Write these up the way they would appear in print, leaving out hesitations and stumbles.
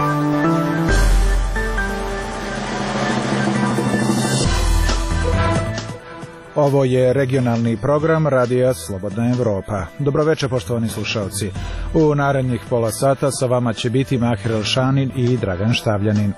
Ovo je regionalni program Radija Slobodna Evropa. Dobroveče, poštovani slušalci. U narednih pola sata sa vama će biti Mahir Elšanin i Dragan Štavljanin.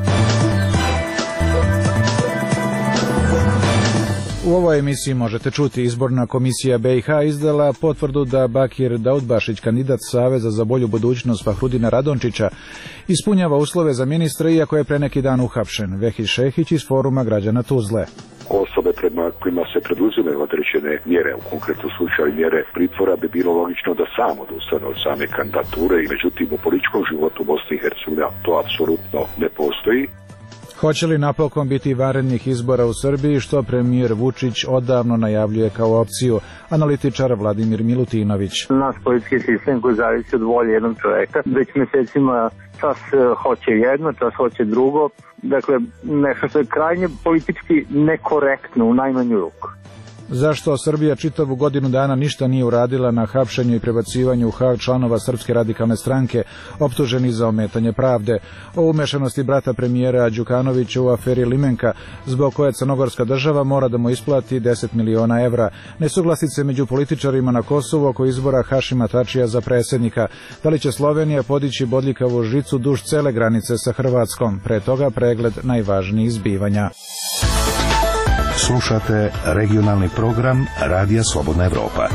U ovoj emisiji možete čuti: izborna komisija BiH izdala potvrdu da Bakir Daudbašić, kandidat Saveza za bolju budućnost Fahrudina Radončića, ispunjava uslove za ministra, iako je pre neki dan uhapšen. Vehid Šehić iz Foruma građana Tuzle. Osobe prema kojima se preduzimaju određene mjere, u konkretnom slučaju mjere pritvora, bi bilo logično da sam odustane od same kandidature, i međutim u političkom životu Bosne i Hercegovine to apsolutno ne postoji. Hoće li napokon biti vanrednih izbora u Srbiji, što premijer Vučić odavno najavljuje kao opciju? Analitičar Vladimir Milutinović. Naš politički sistem koji zavisi od volje jednog čoveka, već mjesecima čas hoće jedno, čas hoće drugo. Dakle, nešto što je krajnje politički nekorektno u najmanju ruku. Zašto Srbija čitavu godinu dana ništa nije uradila na hapšenju i prebacivanju u Hag članova Srpske radikalne stranke optuženi za ometanje pravde? O umešanosti brata premijera Đukanovića u aferi Limenka, zbog koje crnogorska država mora da mu isplati 10 miliona evra. Nesuglasice među političarima na Kosovu oko izbora Hašima Tačija za predsjednika. Da li će Slovenija podići bodljikavu žicu duž cele granice sa Hrvatskom? Pre toga pregled najvažnijih zbivanja. Slušate regionalni program Radija Slobodna Evropa.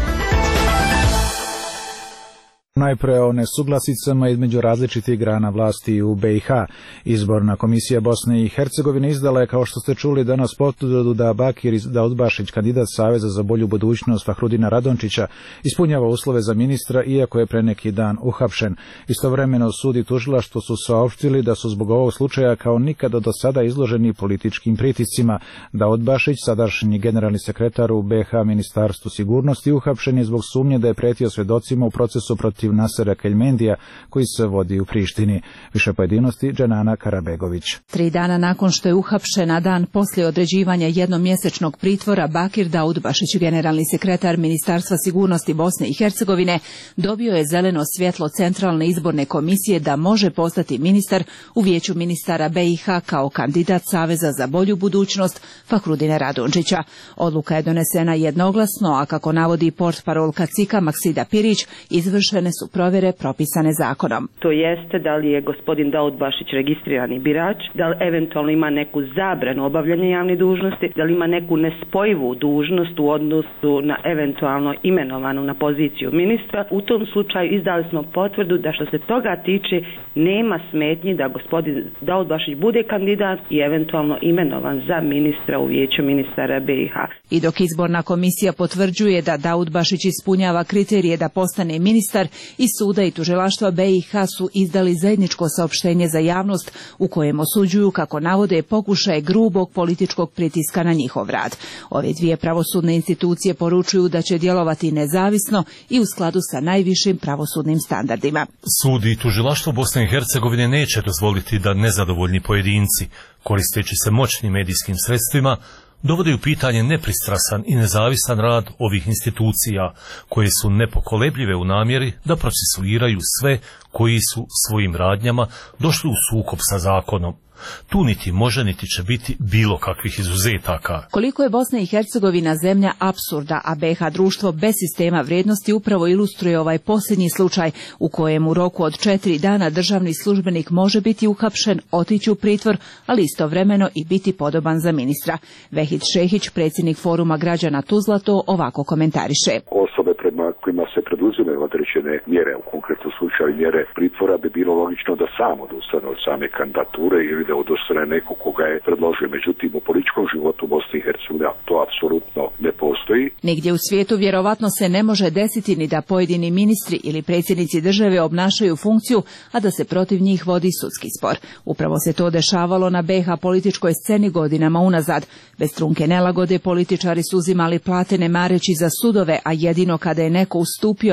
Najpre o nesuglasicama između različitih grana vlasti u BiH. Izborna komisija Bosne i Hercegovine izdala je, kao što ste čuli, danas potvrdu da Bakir Daudbašić, kandidat Saveza za bolju budućnost Fahrudina Radončića, ispunjava uslove za ministra, iako je pre neki dan uhapšen. Istovremeno sud i tužilaštvo su saopštili da su zbog ovog slučaja kao nikada do sada izloženi političkim pritiscima. Daudbašić, sadašnji generalni sekretar u BiH Ministarstvu sigurnosti, uhapšen je zbog sumnje da je pretio svedocima u procesu protiv Nasera Keljmendija koji se vodi u Prištini. Više pojedinosti Dženana Karabegović. 3 dana nakon što je uhapšen, na dan poslije određivanja jednomjesečnog pritvora, Bakir Daudbašić, generalni sekretar Ministarstva sigurnosti Bosne i Hercegovine, dobio je zeleno svjetlo Centralne izborne komisije da može postati ministar u Vijeću ministara BiH kao kandidat Saveza za bolju budućnost Fahrudina Radončića. Odluka je donesena jednoglasno, a kako navodi portparolka CIK-a Maksida Pirić, izvršene su provjere propisane zakonom. To jeste da li je gospodin Daudbašić registrirani birač, da li eventualno ima neku zabranu obavljanja javne dužnosti, da li ima neku nespojivu dužnost u odnosu na eventualno imenovanu na poziciju ministra. U tom slučaju izdali smo potvrdu da što se toga tiče nema smetnji da gospodin Daudbašić bude kandidat i eventualno imenovan za ministra u Vijeću ministara BiH. I dok izborna komisija potvrđuje da Daudbašić ispunjava kriterije da postane ministar, i suda i tužilaštva BiH su izdali zajedničko saopštenje za javnost u kojem osuđuju, kako navode, pokušaje grubog političkog pritiska na njihov rad. Ove dvije pravosudne institucije poručuju da će djelovati nezavisno i u skladu sa najvišim pravosudnim standardima. Sud i tužilaštvo Bosne i Hercegovine neće dozvoliti da nezadovoljni pojedinci, koristeći se moćnim medijskim sredstvima, dovode u pitanje nepristrasan i nezavisan rad ovih institucija, koje su nepokolebljive u namjeri da procesuiraju sve koji su svojim radnjama došli u sukob sa zakonom. Tu niti može niti će biti bilo kakvih izuzetaka. Koliko je Bosna i Hercegovina zemlja apsurda, a BiH društvo bez sistema vrijednosti, upravo ilustruje ovaj posljednji slučaj u kojem u roku od 4 dana državni službenik može biti uhapšen, otići u pritvor, ali istovremeno i biti podoban za ministra. Vehid Šehić, predsjednik Foruma građana Tuzla, to ovako komentariše. Osobe prema kojima se preduzimaju određene mjere, u konkretnom slučaju mjere pritvora, bi bilo logično da sam odustane od same kandidature ili da odustane neko koga je predložio. Međutim, u političkom životu Bosne i Hercegovine to apsolutno ne postoji. Nigdje u svijetu vjerovatno se ne može desiti ni da pojedini ministri ili predsjednici države obnašaju funkciju, a da se protiv njih vodi sudski spor. Upravo se to dešavalo na BiH političkoj sceni godinama unazad. Bez trunke nelagode političari su uzimali plate ne mareći za sudove, a jedino kada je neko ustupio mjesto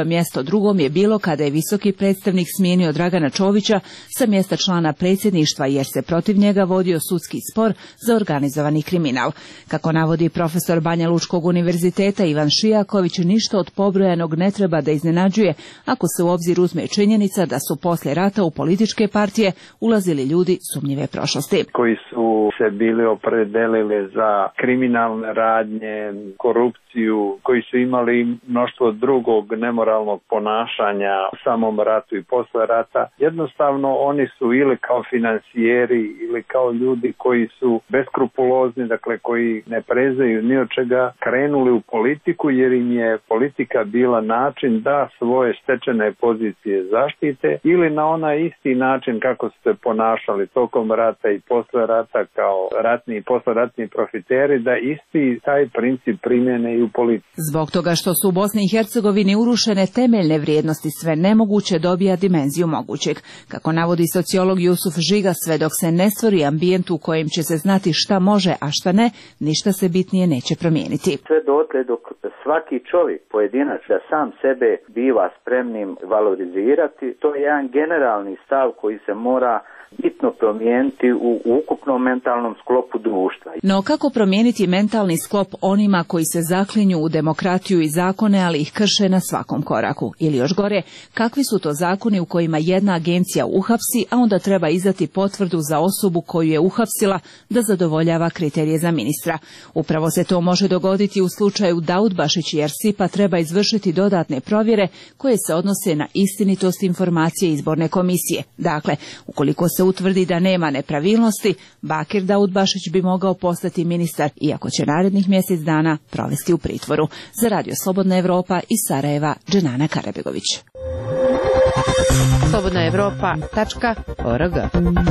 drugom je bilo kada je visoki predstavnik smijenio Dragana Čovića sa mjesta člana predsjedništva jer se protiv njega vodio sudski spor za organizovani kriminal. Kako navodi profesor Banja Lučkog univerziteta Ivan Šijaković, ništa od pobrojanog ne treba da iznenađuje ako se u obzir uzme činjenica da su poslije rata u političke partije ulazili ljudi sumnjive prošlosti. Koji su se bili opredelili za kriminalne radnje, korupciju, koji su imali mnoštvo drugog nemoralnog ponašanja u samom ratu i posle rata. Jednostavno oni su ili kao finansijeri ili kao ljudi koji su beskrupulozni, dakle koji ne prezaju ni od čega, krenuli u politiku jer im je politika bila način da svoje stečene pozicije zaštite ili na onaj isti način kako su se ponašali tokom rata i posle rata kao ratni i posleratni profiteri, da isti taj princip primjene i u politici. Zbog toga što su u Bosni i Hercegovini urušene temeljne vrijednosti, sve nemoguće dobija dimenziju mogućeg. Kako navodi sociolog Jusuf Žiga, sve dok se ne stvori ambijent u kojem će se znati šta može, a šta ne, ništa se bitnije neće promijeniti. Sve dotle dok svaki čovjek pojedinac da sam sebe biva spremnim valorizirati, to je jedan generalni stav koji se mora bitno promijeniti u ukupnom mentalnom sklopu društva. No kako promijeniti mentalni sklop onima koji se zaklinju u demokratiju i zakone, ali ih krše na svakom koraku? Ili još gore, kakvi su to zakoni u kojima jedna agencija uhapsi, a onda treba izdati potvrdu za osobu koju je uhapsila da zadovoljava kriterije za ministra? Upravo se to može dogoditi u slučaju Daudbašić jer SIPA treba izvršiti dodatne provjere koje se odnose na istinitost informacije izborne komisije. Dakle, ukoliko se utvrdi da nema nepravilnosti, Bakir Daudbašić bi mogao postati ministar, iako će narednih mjesec dana provesti u pritvoru. Za Radio Slobodna Evropa iz Sarajeva, Dženana Karabegović. slobodnaevropa.org.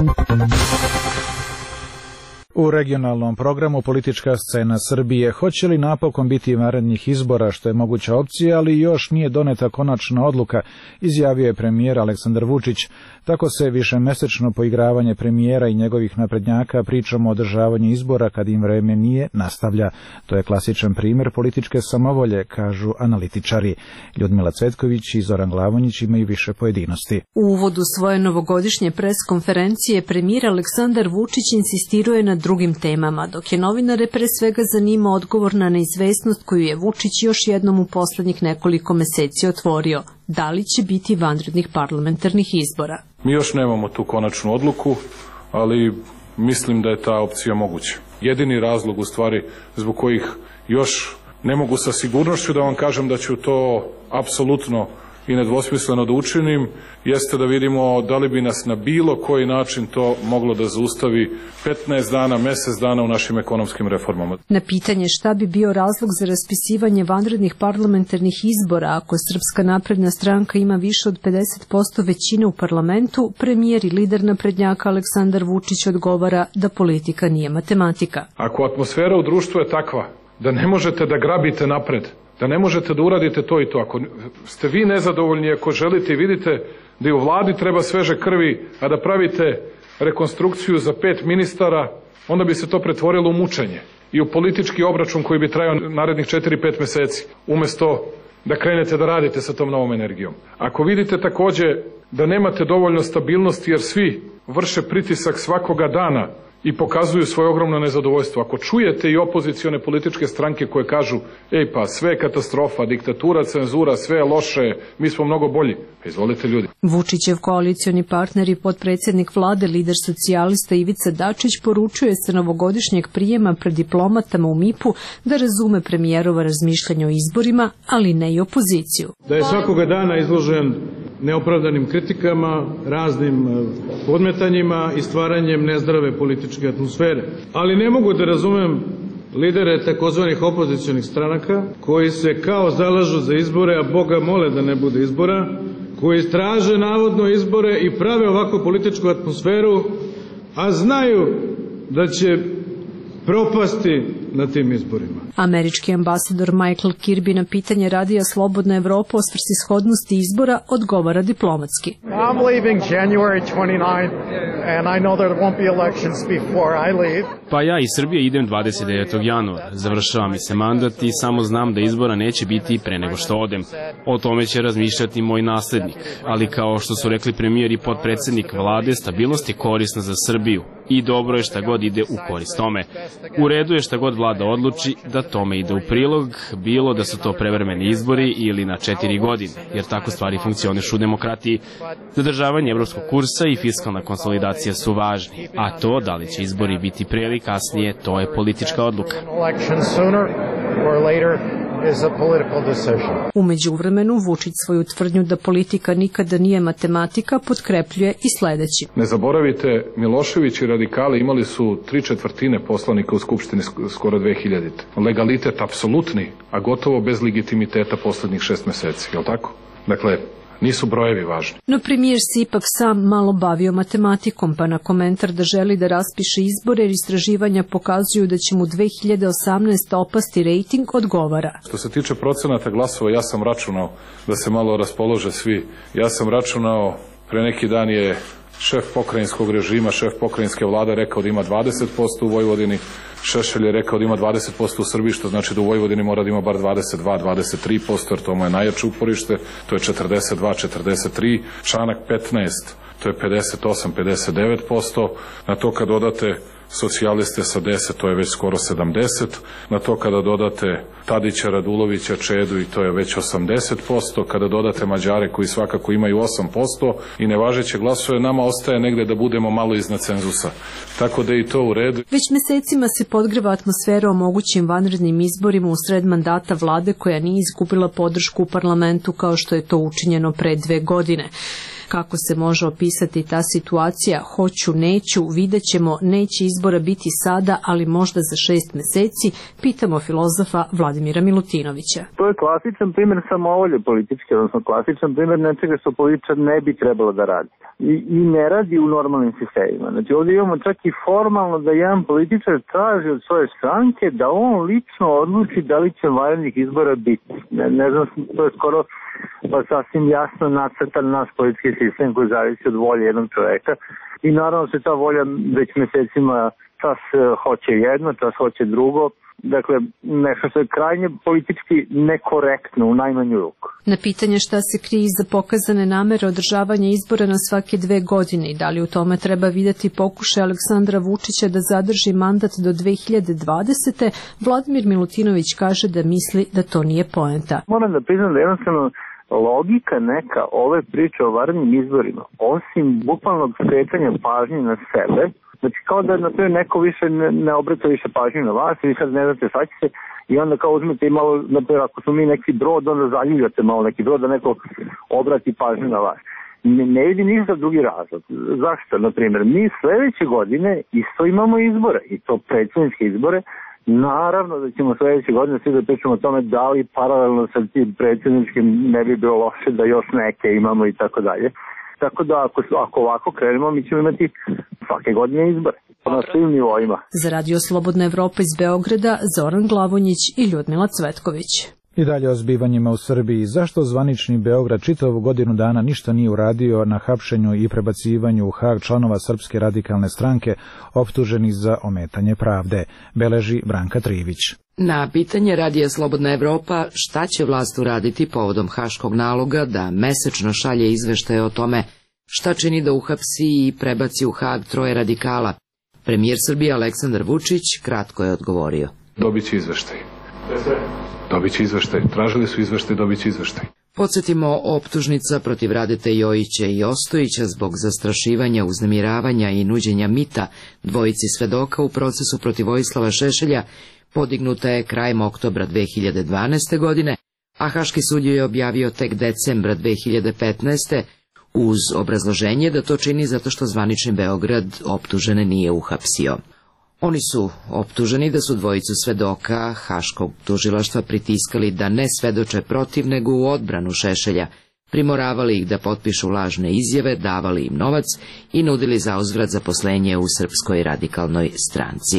U regionalnom programu Politička scena Srbije, hoće li napokon biti vanrednih izbora, što je moguća opcija, ali još nije doneta konačna odluka, izjavio je premijer Aleksandar Vučić. Tako se višemesečno poigravanje premijera i njegovih naprednjaka pričom o održavanju izbora kad im vreme nije nastavlja. To je klasičan primjer političke samovolje, kažu analitičari. Ljudmila Cvetković i Zoran Glavonjić imaju više pojedinosti. U uvodu svoje novogodišnje preskonferencije premijer Aleksandar Vučić insistirao je na drugim temama, dok je novinare pre svega zanima odgovor na neizvesnost koju je Vučić još jednom u poslednjih nekoliko meseci otvorio. Da li će biti vanrednih parlamentarnih izbora? Mi još nemamo tu konačnu odluku, ali mislim da je ta opcija moguća. Jedini razlog u stvari zbog kojih još ne mogu sa sigurnošću da vam kažem da ću to apsolutno i nedvosmisleno da učinim, jeste da vidimo da li bi nas na bilo koji način to moglo da zaustavi 15 dana, mjesec dana u našim ekonomskim reformama. Na pitanje šta bi bio razlog za raspisivanje vanrednih parlamentarnih izbora ako Srpska napredna stranka ima više od 50% većine u parlamentu, premijer i lider naprednjaka Aleksandar Vučić odgovara da politika nije matematika. Ako atmosfera u društvu je takva da ne možete da grabite napred, da ne možete da uradite to i to. Ako ste vi nezadovoljni, ako želite i vidite da i u vladi treba sveže krvi, a da pravite rekonstrukciju za 5 ministara, onda bi se to pretvorilo u mučenje i u politički obračun koji bi trajao narednih 4-5 meseci, umjesto da krenete da radite sa tom novom energijom. Ako vidite takođe da nemate dovoljno stabilnosti jer svi vrše pritisak svakoga dana i pokazuju svoje ogromno nezadovoljstvo. Ako čujete i opozicione političke stranke koje kažu ej pa sve je katastrofa, diktatura, cenzura, sve je loše, mi smo mnogo bolji, pa izvolite ljudi. Vučićev koalicioni partner i potpredsjednik vlade, lider socijalista Ivica Dačić poručuje se novogodišnjeg prijema pred diplomatama u MIP-u da razume premijerova razmišljanja o izborima, ali ne i opoziciju. Da je svakoga dana izložen neopravdanim kritikama, raznim podmetanjima i stvaranjem nezdrave političke atmosfere. Ali ne mogu da razumem lidere takozvanih opozicionih stranaka koji se kao zalažu za izbore, a Boga mole da ne bude izbora, koji traže navodno izbore i prave ovakvu političku atmosferu, a znaju da će propasti na tim izborima. Američki ambasador Michael Kirby na pitanje radija Slobodna Evropa o svrsishodnosti izbora odgovara diplomatski. I'm leaving January 29 Pa ja iz Srbije idem 29. januara. Završava mi se mandat i samo znam da izbora neće biti pre nego što odem. O tome će razmišljati moj naslednik. Ali kao što su rekli premijer i potpredsednik vlade, stabilnost je korisna za Srbiju. I dobro je šta god ide u korist tome. U redu je šta god vlada odluči da tome ide u prilog, bilo da su to prevremeni izbori ili na 4 godine, jer tako stvari funkcionišu u demokratiji. Zadržavanje evropskog kursa i fiskalna konsolidacija su važni, a to da li će izbori biti pre ili kasnije, to je politička odluka. U međuvremenu Vučić svoju tvrdnju da politika nikada nije matematika potkrepljuje i sledeći. Ne zaboravite, Milošević i radikali imali su 3/4 poslanika u Skupštini skoro 2000. Legalitet apsolutni, a gotovo bez legitimiteta poslednjih 6 meseci, je li tako? Dakle, nisu brojevi važni. No premijer se ipak sam malo bavio matematikom, pa na komentar da želi da raspiše izbore jer istraživanja pokazuju da će mu 2018. opasti rejting odgovara. Što se tiče procenata glasova, ja sam računao da se malo raspolože svi. Ja sam računao, pre neki dan je šef pokrajinskog režima, šef pokrajinske vlade rekao da ima 20% u Vojvodini, Šešelj je rekao da ima 20% u Srbiji, što znači da u Vojvodini mora da ima bar 22-23%, jer to mu je najjače uporište, to je 42-43, Čanak 15, to je 58-59%, na to kad dodate socijaliste sa 10, to je već skoro 70, na to kada dodate Tadića, Radulovića, Čedu i to je već 80%, kada dodate Mađare koji svakako imaju 8% i nevažeće glasove, nama ostaje negde da budemo malo iznad cenzusa. Tako da je i to u redu. Već mesecima se podgreva atmosfera o mogućim vanrednim izborima u sred mandata vlade koja nije izgubila podršku u parlamentu kao što je to učinjeno pre 2 godine. Kako se može opisati ta situacija? Hoću, neću, vidjet ćemo, neće izbora biti sada, ali možda za 6 meseci, pitamo filozofa Vladimira Milutinovića. To je klasičan primjer samovolje političke, odnosno klasičan primjer nečega što političar ne bi trebalo da radi. I ne radi u normalnim sistemima. Znači ovdje imamo čak i formalno da jedan političar traži od svoje stranke da on lično odluči da li će vanrednih izbora biti. Ne znam, to je skoro pa sasvim jasno nacrtan naš politički sistem koji zavisi od volje jednog čoveka i naravno se ta volja već mesecima čas hoće jedno, čas hoće drugo, dakle nešto što je krajnje politički nekorektno u najmanju ruku. Na pitanje šta se krije iza pokazane namere održavanja izbora na svake 2 godine i da li u tome treba videti pokušaj Aleksandra Vučića da zadrži mandat do 2020. Vladimir Milutinović kaže da misli da to nije poenta. Moram da priznam da jednostavno logika neka ove priče o vanrednim izborima, osim bukvalnog skretanja pažnje na sebe, znači kao da na to neko više ne obraća više pažnje na vas i sad ne znate šta će se i onda kao uzmete i malo, naprijed, ako smo mi neki brod, onda zaljuljate malo neki brod da neko obrati pažnju na vas. Ne vidi ništa drugi razlog. Zašto? Naprimjer, mi sledeće godine isto imamo izbore i to predsjedničke izbore. Naravno da ćemo sledeće godine svi da pričamo o tome da li paralelno sa tim predsjedničkim ne bi bilo loše da još neke imamo i tako dalje. Tako da ako ovako krenemo mi ćemo imati svake godine izbore na svim nivoima. Za Radio Slobodna Evropa iz Beograda Zoran Glavonjić i Ljudmila Cvetković. I dalje o zbivanjima u Srbiji. Zašto zvanični Beograd čitavu godinu dana ništa nije uradio na hapšenju i prebacivanju u Hag članova Srpske radikalne stranke optuženih za ometanje pravde, beleži Branka Trivić. Na pitanje Radija Slobodna Evropa šta će vlast uraditi povodom haškog naloga da mesečno šalje izveštaje o tome šta čini da uhapsi i prebaci u Hag 3 radikala, premijer Srbije Aleksandar Vučić kratko je odgovorio. Dobit će izveštaj. Dobit će izveštaj. Tražili su izveštaj, dobit će izveštaj. Podsjetimo, optužnica protiv Radete Jojića i Ostojića zbog zastrašivanja, uznemiravanja i nuđenja mita dvojici svedoka u procesu protiv Vojislava Šešelja podignuta je krajem oktobra 2012. godine, a Haški sud je objavio tek decembra 2015. uz obrazloženje da to čini zato što zvanični Beograd optužene nije uhapsio. Oni su optuženi da su dvojicu svedoka Haškog tužilaštva pritiskali da ne svedoče protiv nego u odbranu Šešelja, primoravali ih da potpišu lažne izjave, davali im novac i nudili zauzvrat zaposlenje u Srpskoj radikalnoj stranci.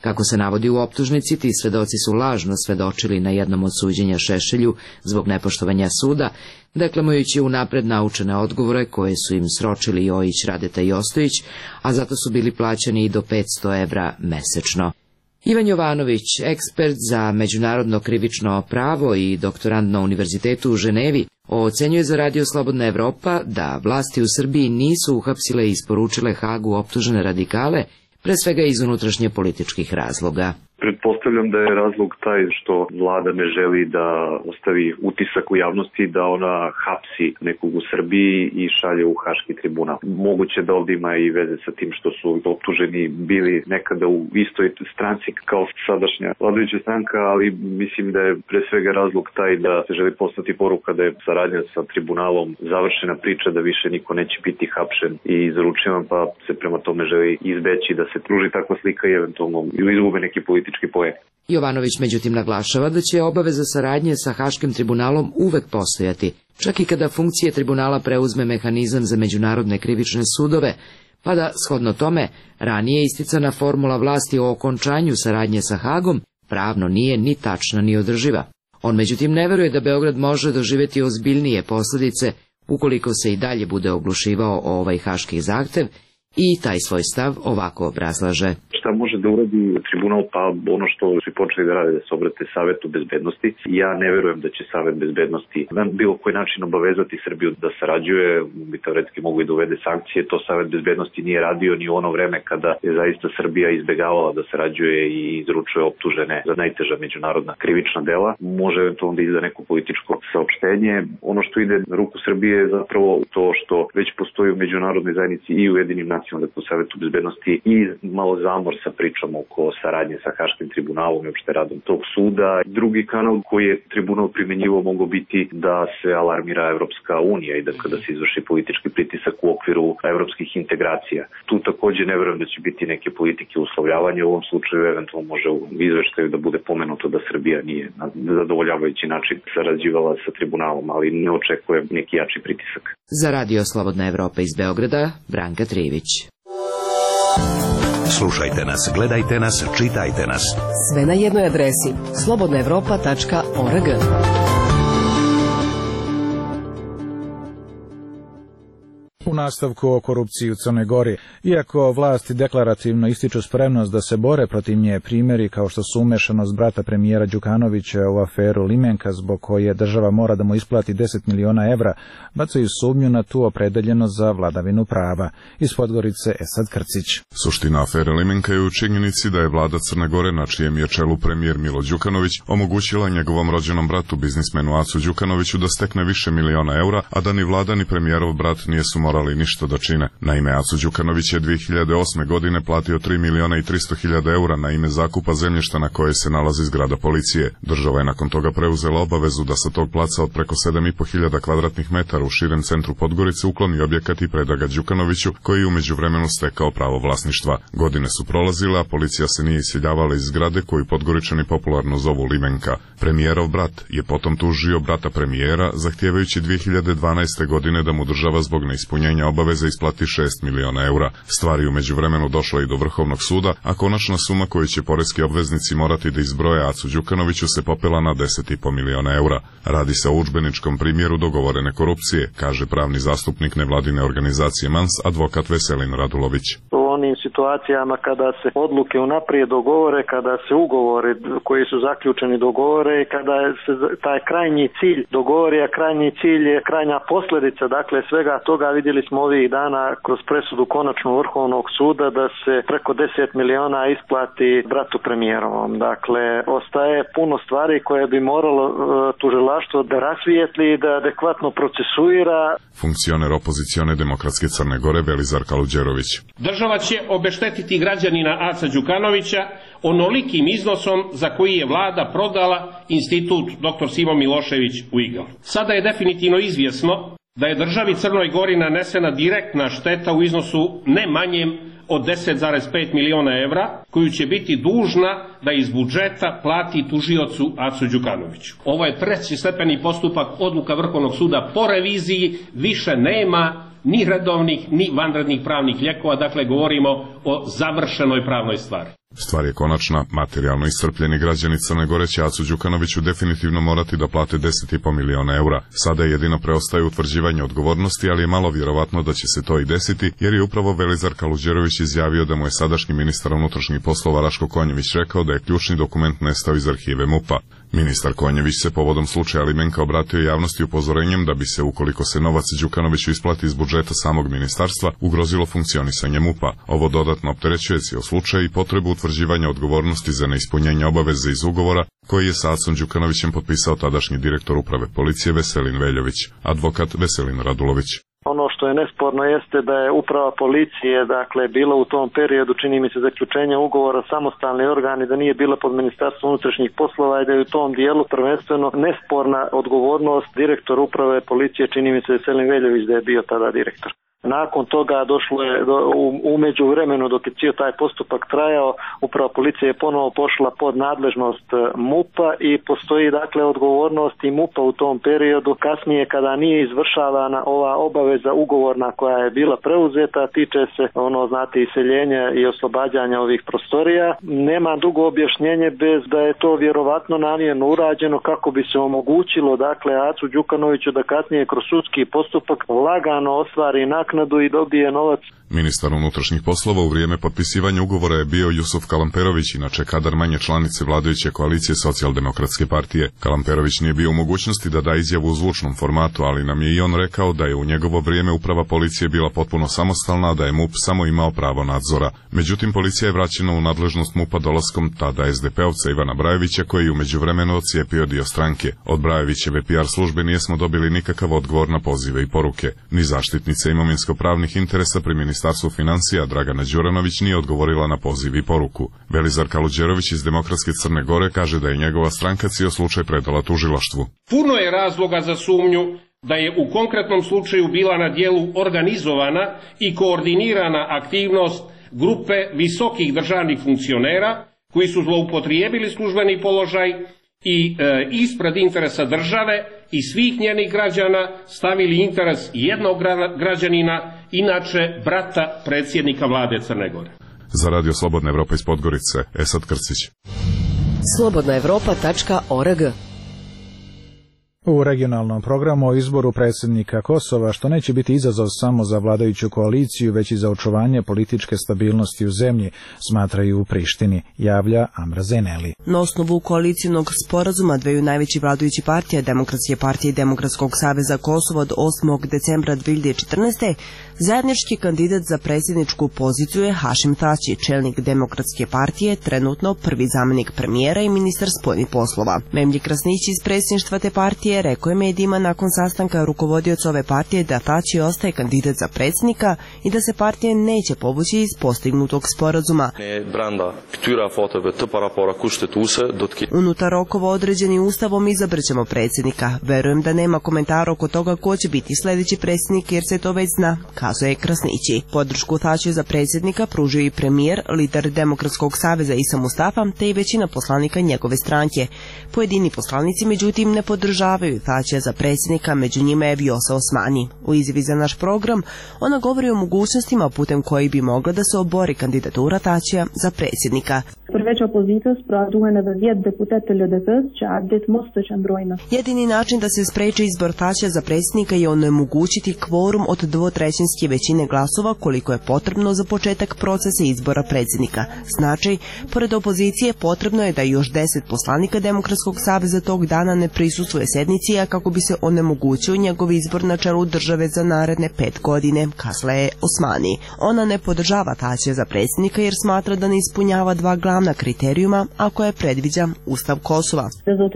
Kako se navodi u optužnici, ti svedoci su lažno svedočili na jednom od suđenja Šešelju zbog nepoštovanja suda, deklamujući unapred naučene odgovore koje su im sročili Jojić, Radeta i Ostojić, a zato su bili plaćani i do 500 evra mesečno. Ivan Jovanović, ekspert za međunarodno krivično pravo i doktorant na Univerzitetu u Ženevi, ocenjuje za Radio Slobodna Evropa da vlasti u Srbiji nisu uhapsile i isporučile Hagu optužene radikale, pre svega iz unutrašnje političkih razloga. Pretpostavljam da je razlog taj što vlada ne želi da ostavi utisak u javnosti da ona hapsi nekog u Srbiji i šalje u Haški tribunal. Moguće da ovdje ima i veze sa tim što su optuženi bili nekada u istoj stranci kao sadašnja vladajuća stranka, ali mislim da je pre svega razlog taj da se želi poslati poruka da je saradnja sa tribunalom završena priča, da više niko neće biti hapšen i izručen, pa se prema tome želi izbeći da se pruži takva slika i eventualno izgube neki politički poen. Jovanović međutim naglašava da će obaveza saradnje sa Haškim tribunalom uvek postojati, čak i kada funkcije tribunala preuzme mehanizam za međunarodne krivične sudove, pa da, shodno tome, ranije isticana formula vlasti o okončanju saradnje sa Hagom pravno nije ni tačna ni održiva. On međutim ne veruje da Beograd može doživjeti ozbiljnije posljedice ukoliko se i dalje bude oglušivao o ovaj haški zahtev i taj svoj stav ovako obrazlaže. Šta može da uradi tribunal? Pa ono što su počeli da rade, da se obrate Savetu bezbednosti. Ja ne verujem da će Savet bezbednosti na bilo koji način obavezati Srbiju da sarađuje, bi teoretski mogu i da uvede sankcije. To Savet bezbednosti nije radio ni u ono vreme kada je zaista Srbija izbegavala da sarađuje i izručuje optužene za najteža međunarodna krivična dela. Može eventualno da izda neko političko saopštenje. Ono što ide na ruku Srbije je zapravo to što već postoji u međunarodnoj zajednici i u Ujedinjenim nacijama, dakle u Savetu bezbednosti, i malo zamor sa pričom oko saradnje sa Haškim tribunalom i uopšte radom tog suda. Drugi kanal koji je tribunal primenjivao mogao biti da se alarmira Evropska unija i da kada se izvrši politički pritisak u okviru evropskih integracija. Tu takođe ne verujem da će biti neke politike uslovljavanja. U ovom slučaju eventualno može u izveštaju da bude pomenuto da Srbija nije na zadovoljavajući način sarađivala sa tribunalom, ali ne očekujem neki jači pritisak. Za Radio Slobodna Evropa iz Beograda, Branka Trivić. Slušajte nas, gledajte nas, čitajte nas. Sve na jednoj adresi slobodnaevropa.org. U nastavku o korupciji u Crnoj Gori. Iako vlasti deklarativno ističu spremnost da se bore protiv nje, primjeri kao što su umešanost brata premijera Đukanovića u aferu Limenka, zbog koje država mora da mu isplati 10 miliona evra, bacaju sumnju na tu opredeljenost za vladavinu prava. Iz Podgorice Esad Krcić. Suština afere Limenka je u činjenici da je vlada Crne Gore, na čijem je čelu premijer Milo Đukanović, omogućila njegovom rođenom bratu, biznismenu Acu Đukanoviću, da stekne više miliona evra, a da ni vlada ni premijerov brat nisu morali ništa da čine. Naime, Aco Đukanović je 2008. godine platio 3 miliona i 300 hiljada evra na ime zakupa zemljišta na koje se nalazi zgrada policije. Država je nakon toga preuzela obavezu da sa tog placa od preko 7,5 hiljada kvadratnih metara u širem centru Podgorice ukloni objekat i preda ga Đukanoviću, koji je umeđu vremenu stekao pravo vlasništva. Godine su prolazile, a policija se nije iseljavala iz zgrade koju Podgoričani popularno zovu Limenka. Premijerov brat je potom tužio brata premijera, zahtijevajući 2012. godine da mu država zbog neispunjenja obaveze isplati 6 miliona eura. Stvari umeđu vremenu došla i do Vrhovnog suda, a konačna suma koju će poreski obveznici morati da izbroje Acu Đukanoviću se popela na 10,5 miliona eura. Radi se o udžbeničkom primjeru dogovorene korupcije, kaže pravni zastupnik nevladine organizacije MANS, advokat Veselin Radulović. U onim situacijama kada se odluke unaprijed dogovore, kada se ugovori koji su zaključeni dogovore i kada se taj krajnji cilj dogovori, a krajnji cilj je krajnja posljedica, dakle svega toga vidjeli smo ovih dana kroz presudu konačnu Vrhovnog suda da se preko 10 miliona isplati bratu premijerovom. Dakle, ostaje puno stvari koje bi moralo tužilaštvo da rasvijetli i da adekvatno procesuira. Funkcioner opozicione demokratske Crne Gore Velizar Kaluđerović. Država će obeštetiti građanina Aca Đukanovića onolikim iznosom za koji je vlada prodala institut dr. Simo Milošević u Igal. Sada je definitivno izvjesno da je državi Crnoj Gori nanesena direktna šteta u iznosu ne manjem od 10,5 miliona evra, koju će biti dužna da iz budžeta plati tužiocu Acu Đukanoviću. Ovo je treći stepeni postupak, odluka Vrhovnog suda po reviziji, više nema ni redovnih ni vanrednih pravnih lijekova, dakle govorimo o završenoj pravnoj stvari. Stvar je konačna, materijalno iscrpljeni građani Crne Gore će Acu Đukanoviću definitivno morati da plate 10,5 miliona eura. Sada jedino preostaje utvrđivanje odgovornosti, ali je malo vjerovatno da će se to i desiti, jer je upravo Velizar Kaluđerović izjavio da mu je sadašnji ministar unutrašnjih poslova Raško Konjević rekao da je ključni dokument nestao iz arhive MUP-a. Ministar Konjević se povodom slučaja Limenka obratio javnosti upozorenjem da bi se, ukoliko se novac Đukanoviću isplati iz budžeta samog ministarstva, ugrozilo funkcionisanje MUP-a. Ovo dodatno opterećuje cijel slučaj i potrebu utvrđivanja odgovornosti za neispunjenje obaveze iz ugovora koji je sa Acom Đukanovićem potpisao tadašnji direktor uprave policije Veselin Veljović, advokat Veselin Radulović. Ono što je nesporno jeste da je uprava policije, dakle, bila u tom periodu, čini mi se, zaključenja ugovora samostalni organ i da nije bila pod Ministarstvom unutrašnjih poslova i da je u tom dijelu prvenstveno nesporna odgovornost direktor uprave policije, čini mi se Veselin Veljović da je bio tada direktor. Nakon toga došlo je u međuvremenu, dok je cijel taj postupak trajao, uprava policije je ponovo pošla pod nadležnost MUP-a i postoji dakle odgovornost i MUP-a u tom periodu. Kasnije, kada nije izvršavana ova obaveza ugovorna koja je bila preuzeta, tiče se iseljenja i oslobađanja ovih prostorija. Nema dugo objašnjenje bez da je to vjerovatno namjerno urađeno kako bi se omogućilo dakle Acu Đukanoviću da kasnije kroz sudski postupak lagano ostvari naknadu i dobije novac. Ministar unutrašnjih poslova u vrijeme potpisivanja ugovora je bio Jusuf Kalamperović, inače kadar manje članice vladajuće koalicije Socijaldemokratske partije. Kalamperović nije bio u mogućnosti da da izjavu u zvučnom formatu, ali nam je i on rekao da je u njegovo vrijeme uprava policije bila potpuno samostalna, a da je MUP samo imao pravo nadzora. Međutim, policija je vraćena u nadležnost MUP-a dolaskom tada SDP-ovca Ivana Brajevića, koji je u međuvremenu odcijepio dio stranke. Od Brajevićeve PR službe nismo dobili nikakav odgovor na pozive i poruke. Ni zaštitnice imovinsko-pravnih interesa pri Ministarstvu financija Dragana Đuranović nije odgovorila na poziv i poruku. Velizar Kaluđerović iz Demokratske Crne Gore kaže da je njegova stranka cijel slučaj predala tužilaštvu. Puno je razloga za sumnju da je u konkretnom slučaju bila na dijelu organizovana i koordinirana aktivnost grupe visokih državnih funkcionera koji su zloupotrijebili službeni položaj i ispred interesa države i svih njenih građana stavili interes jednog građanina, inače brata predsjednika vlade Crne Gore. Za Radio Slobodna Evropa iz Podgorice, Esad Krcić. slobodnaevropa.org. U regionalnom programu o izboru predsjednika Kosova, što neće biti izazov samo za vladajuću koaliciju, već i za očuvanje političke stabilnosti u zemlji, smatraju u Prištini, javlja Amra Zeneli. Na osnovu koalicijnog sporazuma dveju najvećih vladajućih partija, Demokratske partije i Demokratskog saveza Kosova od 8. decembra 2014. zajednički kandidat za predsjedničku poziciju je Hašim Tači, čelnik Demokratske partije, trenutno prvi zamjenik premijera i ministar spoljnih poslova. Memlji Krasnić iz predsjedništva te partije rekao je medijima nakon sastanka rukovodioca ove partije da Tači ostaje kandidat za predsjednika i da se partija neće povući iz postignutog sporazuma. Unutar rokova određeni ustavom izabraćemo predsjednika. Verujem da nema komentara oko toga ko će biti sljedeći predsjednik jer se to već zna, kazuje Krasnići. Podršku Tačiju za predsjednika pružio i premijer, lider Demokratskog saveza Isa Mustafa, te i većina poslanika njegove stranke. Pojedini poslanici međutim ne podržavaju Tačija za predsjednika, među njima je Vjosa Osmani. U izjavi za naš program ona govori o mogućnostima putem koji bi mogla da se obori kandidatura Tačija za predsjednika. Jedini način da se spreči izbor Tačija za predsjednika je onemogućiti kvorum od 2/3 većine glasova koliko je potrebno za početak procesa izbora predsjednika. Znači, pored opozicije potrebno je da još 10 poslanika Demokratskog saveza tog dana ne prisustvuje sednici, a kako bi se onemogućio njegov izbor na čelu države za naredne 5 godine, kazala je Osmani. Ona ne podržava Tačija za predsjednika jer smatra da ne ispunjava dva glavna kriterijuma, a koje predviđa Ustav Kosova.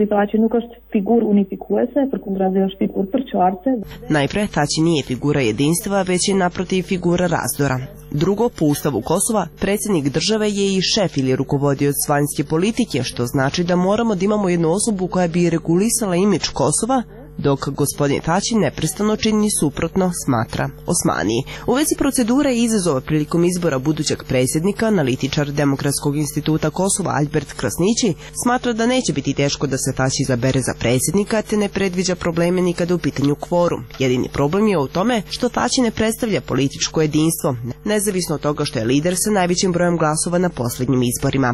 Najpre, Tači nije figura jedinstva, već je naprotiv figura razdora. Drugo, po Ustavu Kosova, predsjednik države je i šef ili rukovodioc vanjske politike, što znači da moramo da imamo jednu osobu koja bi regulisala imidž Kosova, dok gospodin Tači neprestano čini suprotno, smatra Osmani. U vezi procedure i izazova prilikom izbora budućeg predsjednika, analitičar Demokratskog instituta Kosova Albert Krasnići smatra da neće biti teško da se Tači izabere za predsjednika, te ne predviđa probleme ni kada u pitanju kvorum. Jedini problem je u tome što Tači ne predstavlja političko jedinstvo, nezavisno od toga što je lider sa najvećim brojem glasova na posljednjim izborima.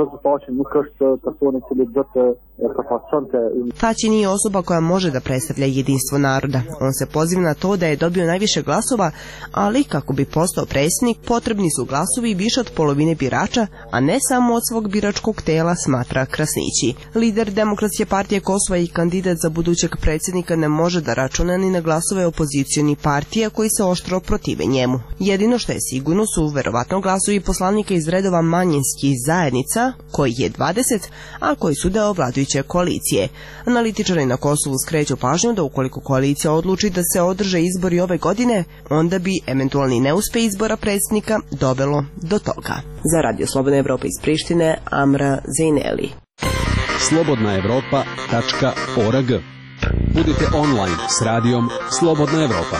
Tači nije osoba koja može da predstavlja jedinstvo naroda. On se poziva na to da je dobio najviše glasova, ali kako bi postao predsjednik potrebni su glasovi više od polovine birača, a ne samo od svog biračkog tela, smatra Krasnići. Lider Demokratske partije Kosova i kandidat za budućeg predsjednika ne može da računa ni na glasove opozicionih partija koji se oštro protive njemu. Jedino što je sigurno su verovatno glasovi poslanika iz redova manjinskih zajednica, koji je 20, a koji su deo vladajuće koalicije. Analitičari na Kosovu skreću pažnju da ukoliko koalicija odluči da se održe izbori ove godine, onda bi eventualni neuspeh izbora predsjednika dovelo do toga. Za Radio Slobodna Evropa iz Prištine, Amra Zejneli. slobodnaevropa.org. Budite online s radijom Slobodna Evropa.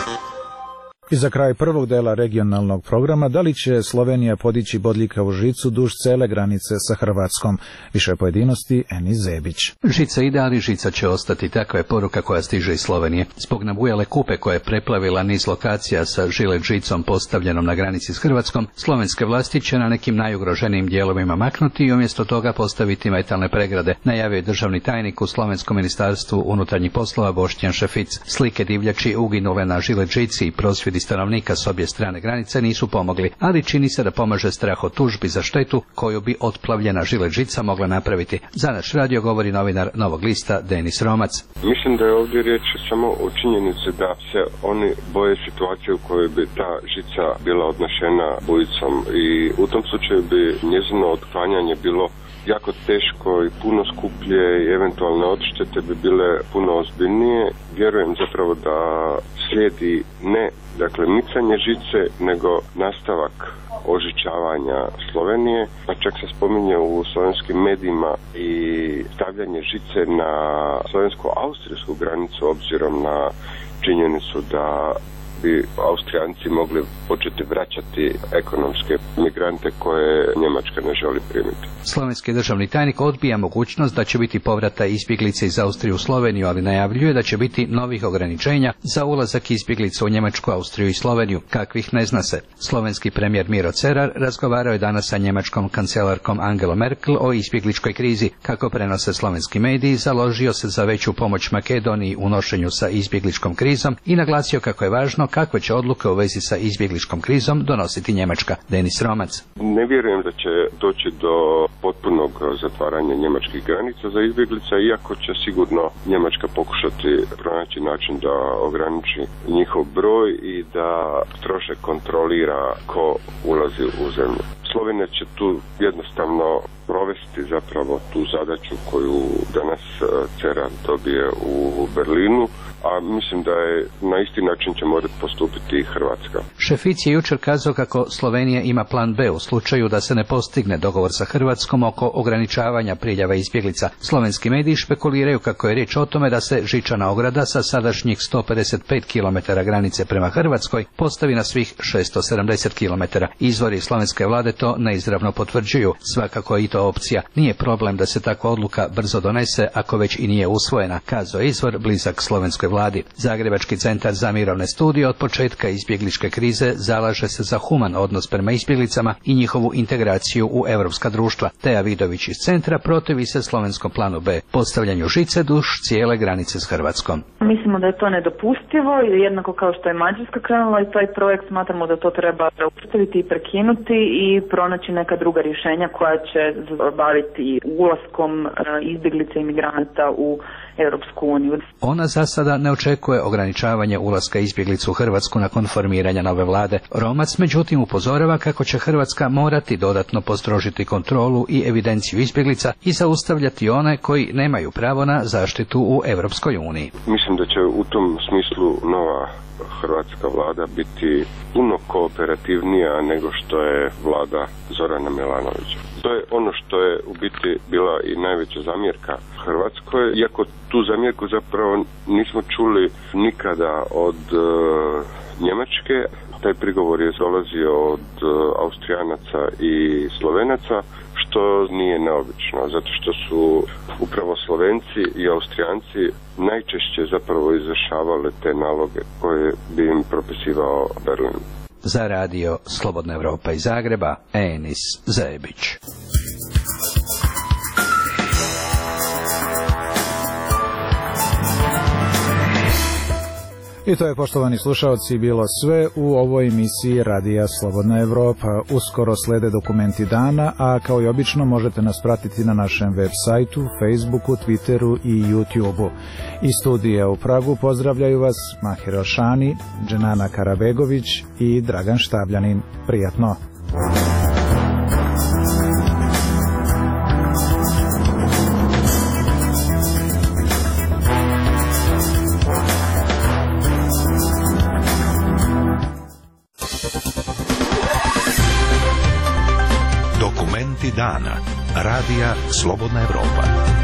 I za kraj prvog dela regionalnog programa, da li će Slovenija podići bodljikavu žicu duž cele granice sa Hrvatskom? Više pojedinosti, Eni Zebić. Žica ide, ali žica će ostati. Takva je poruka koja stiže iz Slovenije. Zbog nabujale kupe koja je preplavila niz lokacija sa žilet žicom postavljenom na granici s Hrvatskom, slovenske vlasti će na nekim najugroženijim dijelovima maknuti i umjesto toga postaviti metalne pregrade, najavio je državni tajnik u Slovenskom ministarstvu unutarnjih poslova Boštjan Šefic. Slike divljači uginule na žilet žici i prosvjedi stanovnika s obje strane granice nisu pomogli, ali čini se da pomaže strah od tužbi za štetu koju bi otplavljena žilet žica mogla napraviti. Za naš radio govori novinar Novog lista Denis Romac. Mislim da je ovdje riječ samo o činjenici da se oni boje situacije u kojoj bi ta žica bila odnešena bujicom i u tom slučaju bi njezino otklanjanje bilo jako teško i puno skuplje i eventualne odštete bi bile puno ozbiljnije. Vjerujem zapravo da slijedi ne micanje žice, nego nastavak ožičavanja Slovenije, pa čak se spominje u slovenskim medijima i stavljanje žice na slovensko-austrijsku granicu obzirom na činjenicu da bi Austrijanci mogli početi vraćati ekonomske migrante koje Njemačka ne želi primiti. Slovenski državni tajnik odbija mogućnost da će biti povrata izbjeglice iz Austrije u Sloveniju, ali najavljuje da će biti novih ograničenja za ulazak izbjeglica u Njemačku, Austriju i Sloveniju, kakvih ne zna se. Slovenski premijer Miro Cerar razgovarao je danas sa njemačkom kancelarkom Angelom Merkel o izbjegličkoj krizi. Kako prenose slovenski mediji, založio se za veću pomoć Makedoniji u nošenju sa izbjegličkom krizom i naglasio kako je važno kakve će odluke u vezi sa izbjegličkom krizom donositi Njemačka. Denis Romac. Ne vjerujem da će doći do potpunog zatvaranja njemačkih granica za izbjeglice, iako će sigurno Njemačka pokušati pronaći način da ograniči njihov broj i da strože kontrolira ko ulazi u zemlju. Slovenija će tu jednostavno provesti zapravo tu zadaću koju danas Cerar dobije u Berlinu, a mislim da je na isti način će morati postupiti i Hrvatska. Šefic je jučer kazao kako Slovenija ima plan B u slučaju da se ne postigne dogovor sa Hrvatskom oko ograničavanja priljeva izbjeglica. Slovenski mediji špekuliraju kako je riječ o tome da se žičana ograda sa sadašnjih 155 km granice prema Hrvatskoj postavi na svih 670 km. Izvori slovenske vlade to neizravno potvrđuju. Svakako je i to opcija. Nije problem da se takva odluka brzo donese ako već i nije usvojena, kazao izvor blizak slovenskoj vladi. Zagrebački centar za mirovne studije od početka izbjegličke krize zalaže se za human odnos prema izbjeglicama i njihovu integraciju u europska društva. Teja Vidović iz centra protivi se slovenskom planu B, postavljanju žice duž cijele granice s Hrvatskom. Mislimo da je to nedopustivo i jednako kao što je Mađarska krenula i taj projekt, smatramo da to treba zaustaviti i prekinuti i pronaći neka druga rješenja koja će baviti ulaskom izbjeglica i migranata u Europsku uniju. Ona za sada ne očekuje ograničavanje ulaska izbjeglica u Hrvatsku nakon formiranja nove vlade. Romac međutim upozorava kako će Hrvatska morati dodatno postrožiti kontrolu i evidenciju izbjeglica i zaustavljati one koji nemaju pravo na zaštitu u Europskoj uniji. Mislim da će u tom smislu nova hrvatska vlada biti puno kooperativnija nego što je vlada Zorana Milanovića. To je ono što je u biti biti bila i najveća zamjerka Hrvatskoj, iako tu zamjerku zapravo nismo čuli nikada od Njemačke. Taj prigovor je dolazio od Austrijanaca i Slovenaca, što nije neobično, zato što su upravo Slovenci i Austrijanci najčešće zapravo izvršavale te naloge koje bi im propisivao Berlin. Za radio Slobodna Evropa iz Zagreba, Enis Zajebić. I to je, poštovani slušalci, bilo sve u ovoj emisiji Radija Slobodna Evropa. Uskoro slede dokumenti dana, a kao i obično možete nas pratiti na našem web sajtu, Facebooku, Twitteru i YouTubeu. Iz studija u Pragu pozdravljaju vas Mahir Elšani, Dženana Karabegović i Dragan Štabljanin. Prijatno! Dana. Radija Slobodna Evropa.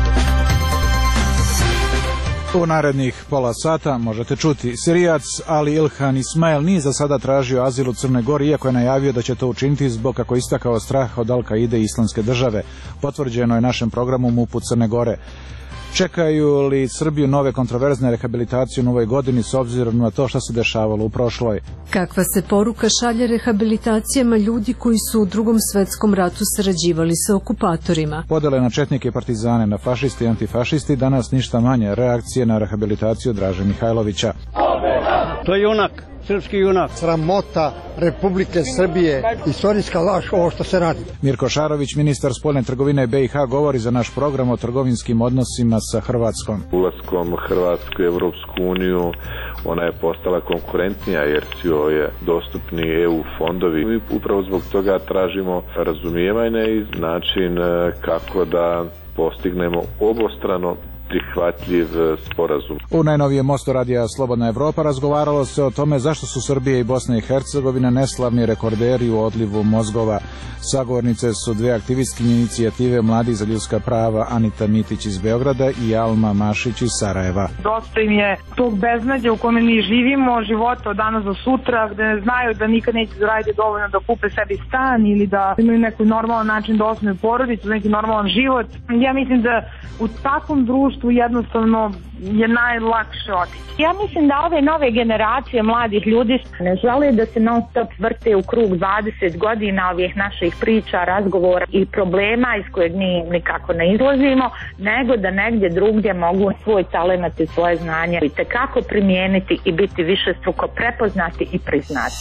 U narednih pola sata možete čuti Sirijac Ali Ilhan Ismail nije za sada tražio azil u Crnoj Gori, iako je najavio da će to učiniti zbog, kako istakao, straha od Al-Kaide i Islamske države. Potvrđeno je našem programu MUP-u Crne Gore. Čekaju li Srbiju nove kontroverzne rehabilitacije u novoj godini s obzirom na to što se dešavalo u prošloj? Kakva se poruka šalje rehabilitacijama ljudi koji su u Drugom svetskom ratu sarađivali sa okupatorima? Podele na četnike i partizane, na fašisti i antifašisti, danas ništa manje reakcije na rehabilitaciju Draže Mihajlovića. To je junak. Srpski junak. Sramota Republike Srbije, istorijska laž ovo što se radi. Mirko Šarović, ministar spoljne trgovine BiH, govori za naš program o trgovinskim odnosima sa Hrvatskom. Ulaskom Hrvatske u Evropsku uniju ona je postala konkurentnija jer su joj dostupni EU fondovi. Mi upravo zbog toga tražimo razumijevanje i način kako da postignemo obostrano prihvatljiv sporazum. U najnovijem mostu Radija Slobodna Evropa razgovaralo se o tome zašto su Srbija i Bosna i Hercegovina neslavni rekorderi u odlivu mozgova. Sagovornice su dve aktivistkinje inicijative Mladi za ljudska prava, Anita Mitić iz Beograda i Alma Mašić iz Sarajeva. Dosta im je tog beznađa u kome mi živimo, života od danas do sutra, gde znaju da nikad neće zaraditi dovoljno da kupe sebi stan ili da imaju neki normalan način da osnuju porodicu, neki normalan život. Ja mislim da u takvom društvu jednostavno je najlakše otići. Ja mislim da ove nove generacije mladih ljudi ne žele da se non stop vrte u krug 20 godina ovih naših priča, razgovora i problema iz kojeg mi nikako ne izlazimo, nego da negdje drugdje mogu svoj talenat i svoje znanje i tekako primijeniti i biti višestruko prepoznati i priznati.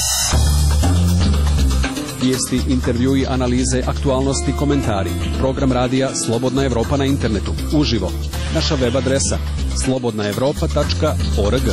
Vijesti, intervjui, analize, aktualnosti, komentari. Program radija Slobodna Evropa na internetu. Uživo. Naša web adresa slobodnaevropa.org.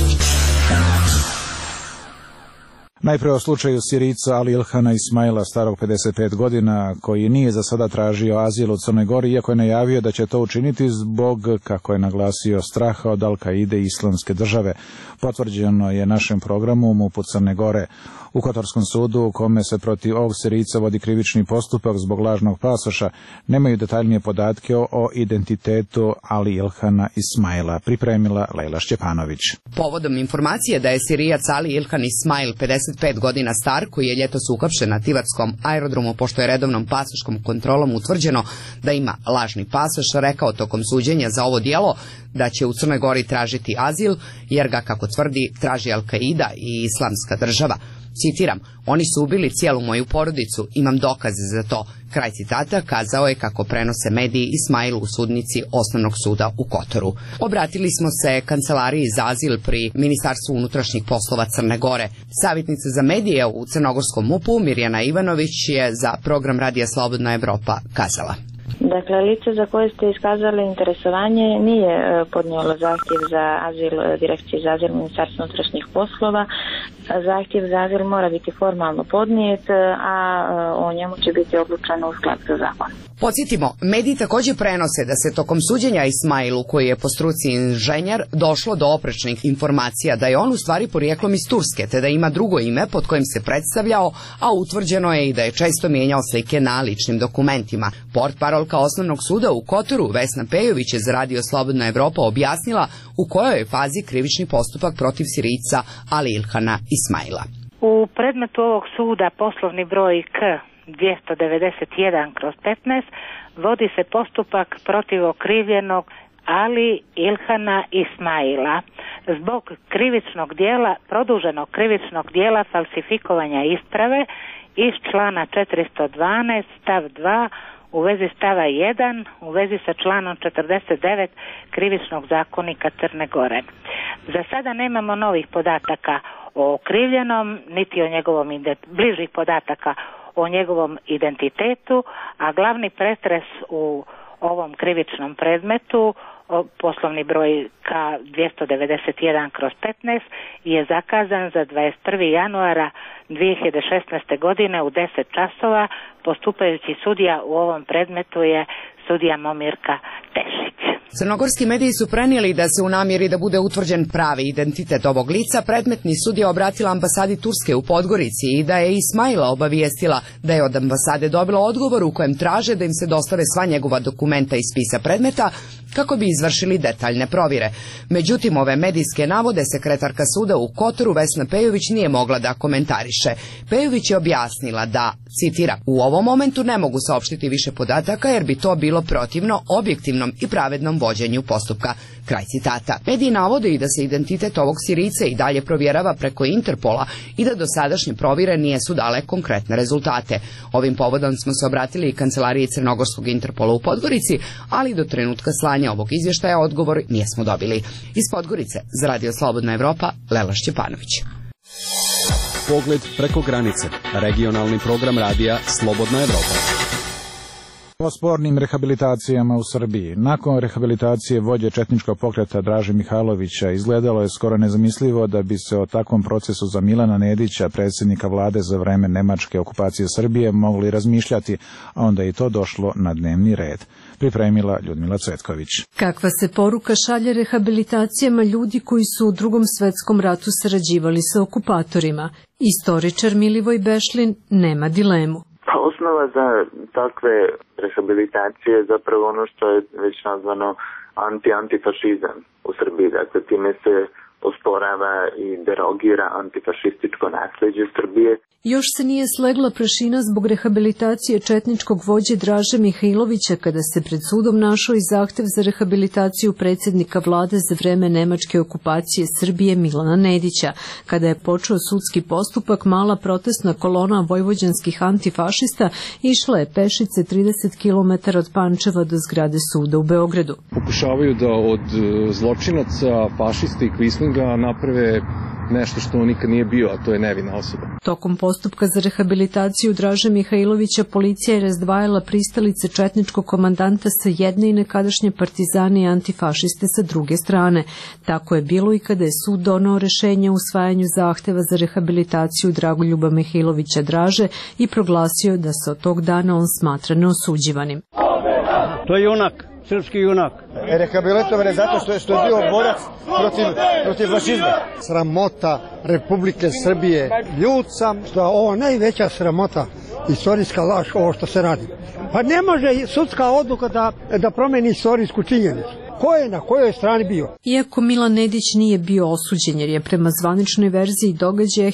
Najpre o slučaju Sirijca Ali Ilhana Ismaila, starog 55 godina, koji nije za sada tražio azil u Crnoj Gori, iako je najavio da će to učiniti zbog, kako je naglasio, straha od Al-Kaide i Islamske države. Potvrđeno je našem programu MUP-u Crne Gore. U Kotorskom sudu, u kome se protiv ovog Sirijca vodi krivični postupak zbog lažnog pasoša, nemaju detaljnije podatke o identitetu Ali Ilhana Ismaila, pripremila Lejla Šćepanović. Povodom informacije da je Sirijac Ali Ilhan Ismail 55 godina star, koji je ljetos uhapšen na Tivatskom aerodromu pošto je redovnom pasoškom kontrolom utvrđeno da ima lažni pasoš, rekao tokom suđenja za ovo djelo da će u Crnoj Gori tražiti azil, jer ga, kako tvrdi, traži Al-Kaida i Islamska država. Citiram, oni su ubili cijelu moju porodicu, imam dokaze za to. Kraj citata kazao je, kako prenose mediji, Ismail u sudnici Osnovnog suda u Kotoru. Obratili smo se Kancelariji za azil pri Ministarstvu unutrašnjih poslova Crne Gore. Savjetnica za medije u Crnogorskom MUP-u Mirjana Ivanović je za program Radija Slobodna Evropa kazala. Dakle, lice za koje ste iskazali interesovanje nije podnijelo zahtjev za azil Direkcije za azil Ministarstva unutrašnjih poslova. zahtjev za azil mora biti formalno podnijet, a o njemu će biti odlučeno u skladu sa zakonom. Podsjetimo, mediji također prenose da se tokom suđenja Ismailu, koji je po struci inženjer, došlo do oprečnih informacija da je on u stvari porijeklom iz Turske, te da ima drugo ime pod kojim se predstavljao, a utvrđeno je i da je često mijenjao slike na ličnim dokumentima. Portparolka Osnovnog suda u Kotoru, Vesna Pejović, je za Radio Slobodna Evropa objasnila u kojoj je fazi krivični postupak protiv Sirijca Ali Ilhana Ismaila. U predmetu ovog suda poslovni broj K 291/15 vodi se postupak protiv okrivljenog Ali Ilhana Ismaila zbog krivičnog dijela, produženog krivičnog dijela falsifikovanja isprave iz člana 412 stav 2 u vezi stava 1 u vezi sa članom 49 krivičnog zakonika Crne Gore. Za sada nemamo novih podataka o okrivljenom, niti o njegovom bližih podataka o njegovom identitetu, a glavni pretres u ovom krivičnom predmetu, poslovni broj K 291/15, je zakazan za 21. januara 2016. godine u 10 časova. Postupajući sudija u ovom predmetu je sudija Momirka Tešić. Crnogorski mediji su prenijeli da se u namjeri da bude utvrđen pravi identitet ovog lica, predmetni sud je obratila ambasadi Turske u Podgorici i da je Ismaila obavijestila da je od ambasade dobila odgovor u kojem traže da im se dostave sva njegova dokumenta iz spisa predmeta kako bi izvršili detaljne provjere. Međutim, ove medijske navode sekretarka suda u Kotoru Vesna Pejović nije mogla da komentariše. Pejović je objasnila da, citiram, u ovom momentu ne mogu saopštiti više podataka jer bi to bilo protivno objektivnom i pravednom vođenju postupka. Kraj citata. Mediji navode i da se identitet ovog Sirijca i dalje provjerava preko Interpola i da dosadašnje provjere nisu dale konkretne rezultate. Ovim povodom smo se obratili i kancelariji Crnogorskog Interpola u Podgorici, ali do trenutka slanja ovog izvještaja odgovor nismo dobili. Iz Podgorice za Radio Slobodna Evropa, Lela Šćepanović. Pogled preko granice. Regionalni program radija Slobodna Evropa. O spornim rehabilitacijama u Srbiji. Nakon rehabilitacije vođe četničkog pokreta Draže Mihajlovića izgledalo je skoro nezamislivo da bi se o takvom procesu za Milana Nedića, predsjednika vlade za vreme nemačke okupacije Srbije, mogli razmišljati, a onda i to došlo na dnevni red. Pripremila Ljudmila Cvetković. Kakva se poruka šalje rehabilitacijama ljudi koji su u Drugom svetskom ratu sarađivali sa okupatorima? Istoričar Milivoj Bešlin nema dilemu. Osnova za takve rehabilitacije je zapravo ono što je već nazvano antifašizam u Srbiji. Dakle, time se osporava i derogira antifašističko nasljeđe Srbije. Još se nije slegla prašina zbog rehabilitacije četničkog vođe Draže Mihajlovića kada se pred sudom našao i zahtev za rehabilitaciju predsjednika vlade za vreme nemačke okupacije Srbije Milana Nedića. Kada je počeo sudski postupak, mala protestna kolona vojvođanskih antifašista išla je pešice 30 km od Pančeva do zgrade suda u Beogradu. Pokušavaju da od zločinaca, fašista i kvislinga naprave nešto što on nikad nije bio, a to je nevina osoba. Tokom postupka za rehabilitaciju Draže Mihajlovića policija je razdvajala pristalice četničkog komandanta sa jedne i nekadašnje partizane i antifašiste sa druge strane. Tako je bilo i kada je sud doneo rešenje o usvajanju zahteva za rehabilitaciju Dragoljuba Mihajlovića Draže i proglasio da se od tog dana on smatra neosuđivanim. To je junak. Srpski junak. Rehabilitovan je zato što je bio borac protiv fašizma. Sramota Republike Srbije. Ljud sam što je ovo najveća sramota, istorijska laž, ovo što se radi. Pa ne može sudska odluka da promeni istorijsku činjenicu. Ko je na kojoj strani bio? Iako Milan Nedić nije bio osuđen jer je prema zvaničnoj verziji događaja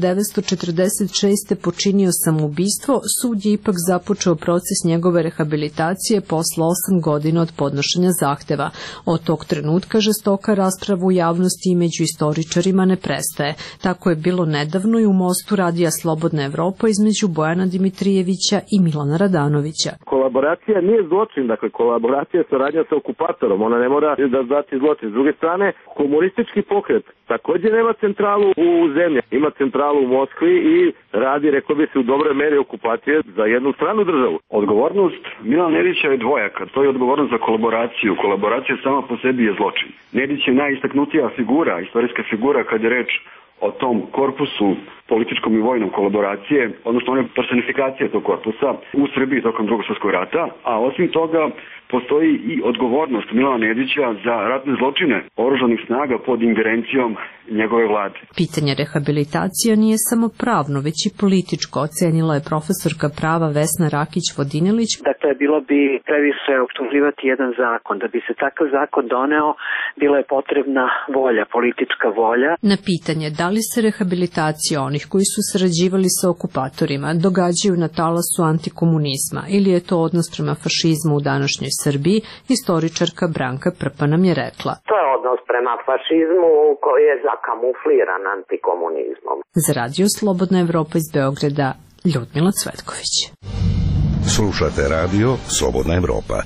1946. počinio samoubistvo, sud je ipak započeo proces njegove rehabilitacije posle 8 godina od podnošenja zahteva. Od tog trenutka žestoka rasprava u javnosti i među istoričarima ne prestaje. Tako je bilo nedavno i u mostu Radija Slobodna Evropa između Bojana Dimitrijevića i Milana Radanovića. Kolaboracija nije zločin, dakle kolaboracija je saradnja sa okupatorom, ona ne mora da znači zločin. S druge strane, komunistički pokret također nema centralu u zemlji, ima centralu u Moskvi i radi, rekao bi se, u dobroj meri okupacije za jednu stranu državu. Odgovornost Milana Nedića je dvojaka, to je odgovornost za kolaboraciju. Kolaboracija sama po sebi je zločin. Nedić je najistaknutija figura, istorijska figura kad je reč o tom korpusu političkom i vojnom kolaboracije, odnosno one personifikacije tog korpusa u Srbiji tokom Drugog svjetskog rata, a osim toga postoji i odgovornost Milana Nedića za ratne zločine oružanih snaga pod ingerencijom njegove vlade. Pitanje rehabilitacije nije samo pravno, već i političko, ocenila je profesorka prava Vesna Rakić-Vodinilić. Dakle, bilo bi previše optuživati jedan zakon. Da bi se takav zakon doneo, bila je potrebna volja, politička volja. Na pitanje da li se rehabilitacija onih koji su sarađivali sa okupatorima događaju na talasu antikomunizma ili je to odnos prema fašizmu u današnjoj Srbiji, istoričarka Branka Prpa nam je rekla. To je odnos prema fašizmu koji je zakamufliran antikomunizmom. Za Radio Slobodna Evropa iz Beograda, Ljudmila Cvetković. Slušate Radio Slobodna Evropa.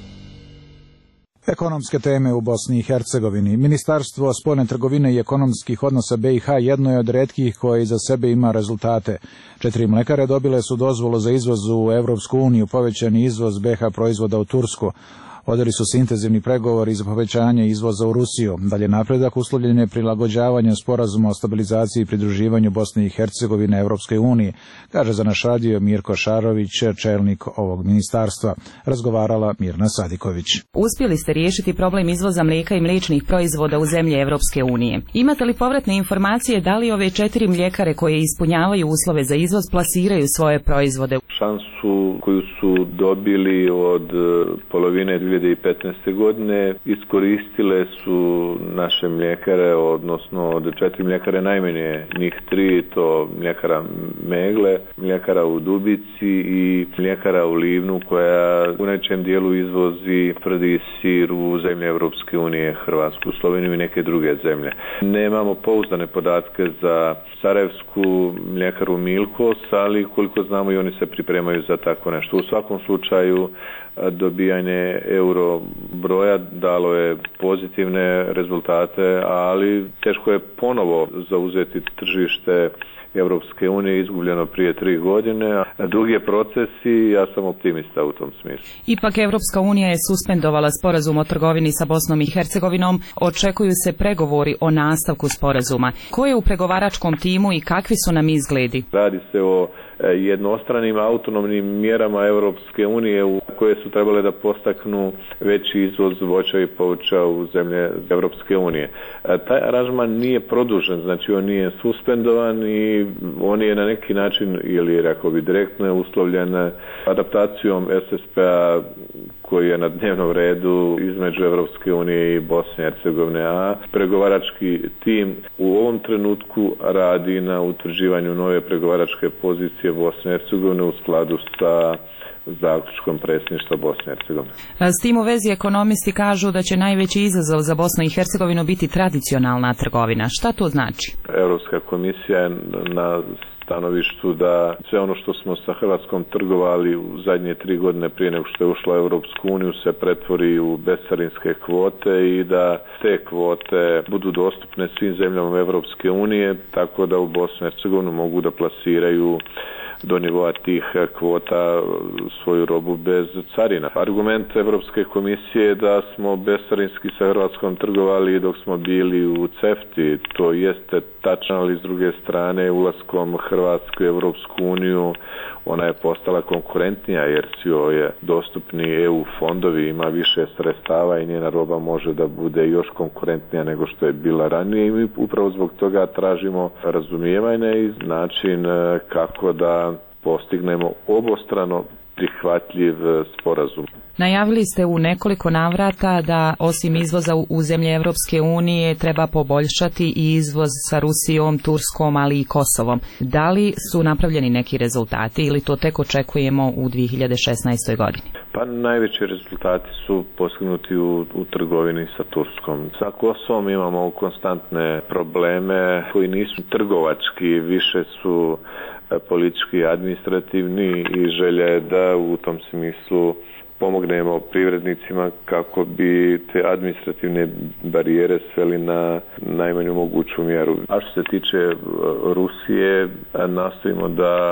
Ekonomske teme u Bosni i Hercegovini. Ministarstvo spoljne trgovine i ekonomskih odnosa BiH jedno je od retkih koje iza sebe ima rezultate. 4 mlekare dobile su dozvolu za izvoz u Evropsku uniju, povećani izvoz BiH proizvoda u Tursku. Vodili su se intenzivni pregovori za povećanje izvoza u Rusiju. Dalje napredak uslovljen je prilagođavanjem sporazuma o stabilizaciji i pridruživanju Bosne i Hercegovine Evropskoj uniji, kaže za naš radio Mirko Šarović, čelnik ovog ministarstva. Razgovarala Mirna Sadiković. Uspjeli ste riješiti problem izvoza mlijeka i mliječnih proizvoda u zemlje Evropske unije. Imate li povratne informacije da li ove 4 mljekare koje ispunjavaju uslove za izvoz plasiraju svoje proizvode? Šansu koju su dobili od polovine 2015. godine iskoristile su naše mljekare, odnosno od 4 mljekare najmanje njih 3, to mljekara Megle, mljekara u Dubici i mljekara u Livnu koja u najvećem dijelu izvozi tvrdi sir u zemlje Evropske unije, Hrvatsku, Sloveniju i neke druge zemlje. Nemamo pouzdane podatke za sarajevsku mljekaru Milkos, ali koliko znamo i oni se pripremaju za tako nešto. U svakom slučaju dobijanje euro broja dalo je pozitivne rezultate, ali teško je ponovo zauzeti tržište Evropske unije, izgubljeno prije 3 godine. A drugi je proces i ja sam optimista u tom smislu. Ipak Evropska unija je suspendovala sporazum o trgovini sa Bosnom i Hercegovinom. Očekuju se pregovori o nastavku sporazuma. Ko je u pregovaračkom timu i kakvi su nam izgledi? Radi se o jednostranim autonomnim mjerama Evropske unije koje su trebale da postaknu veći izvoz voća i povrća u zemlje Evropske unije. Taj aranžman nije produžen, znači on nije suspendovan i on je na neki način, ili rekao bi direktno, uslovljen adaptacijom SSP-a koji je na dnevnom redu između Evropske unije i Bosne i Hercegovine, a pregovarački tim u ovom trenutku radi na utvrđivanju nove pregovaračke pozicije Bosne i Hercegovine u skladu sa zaključkom predsjedništva Bosne i Hercegovine. S tim u vezi ekonomisti kažu da će najveći izazov za Bosnu i Hercegovinu biti tradicionalna trgovina. Šta to znači? Europska komisija je na stanovištu da sve ono što smo sa Hrvatskom trgovali u zadnje 3 godine prije nego što je ušla u Europsku uniju se pretvori u bescarinske kvote i da te kvote budu dostupne svim zemljama Europske unije, tako da u Bosnu i Hercegovinu mogu da plasiraju do nivoa tih kvota svoju robu bez carina. Argument Evropske komisije je da smo bescarinski sa Hrvatskom trgovali dok smo bili u CEFTA-i. To jeste tačno, ali s druge strane ulaskom Hrvatske u Evropsku uniju ona je postala konkurentnija jer su joj dostupni EU fondovi, ima više sredstava i njena roba može da bude još konkurentnija nego što je bila ranije i mi upravo zbog toga tražimo razumijevanje i način kako da postignemo obostrano prihvatljiv sporazum. Najavili ste u nekoliko navrata da osim izvoza u zemlje Evropske unije treba poboljšati i izvoz sa Rusijom, Turskom, ali i Kosovom. Da li su napravljeni neki rezultati ili to tek očekujemo u 2016. godini? Pa najveći rezultati su postignuti u trgovini sa Turskom. Sa Kosovom imamo konstantne probleme koji nisu trgovački, više su politički, administrativni i želja je da u tom smislu pomognemo privrednicima kako bi te administrativne barijere sveli na najmanju moguću mjeru. A što se tiče Rusije, nastojimo da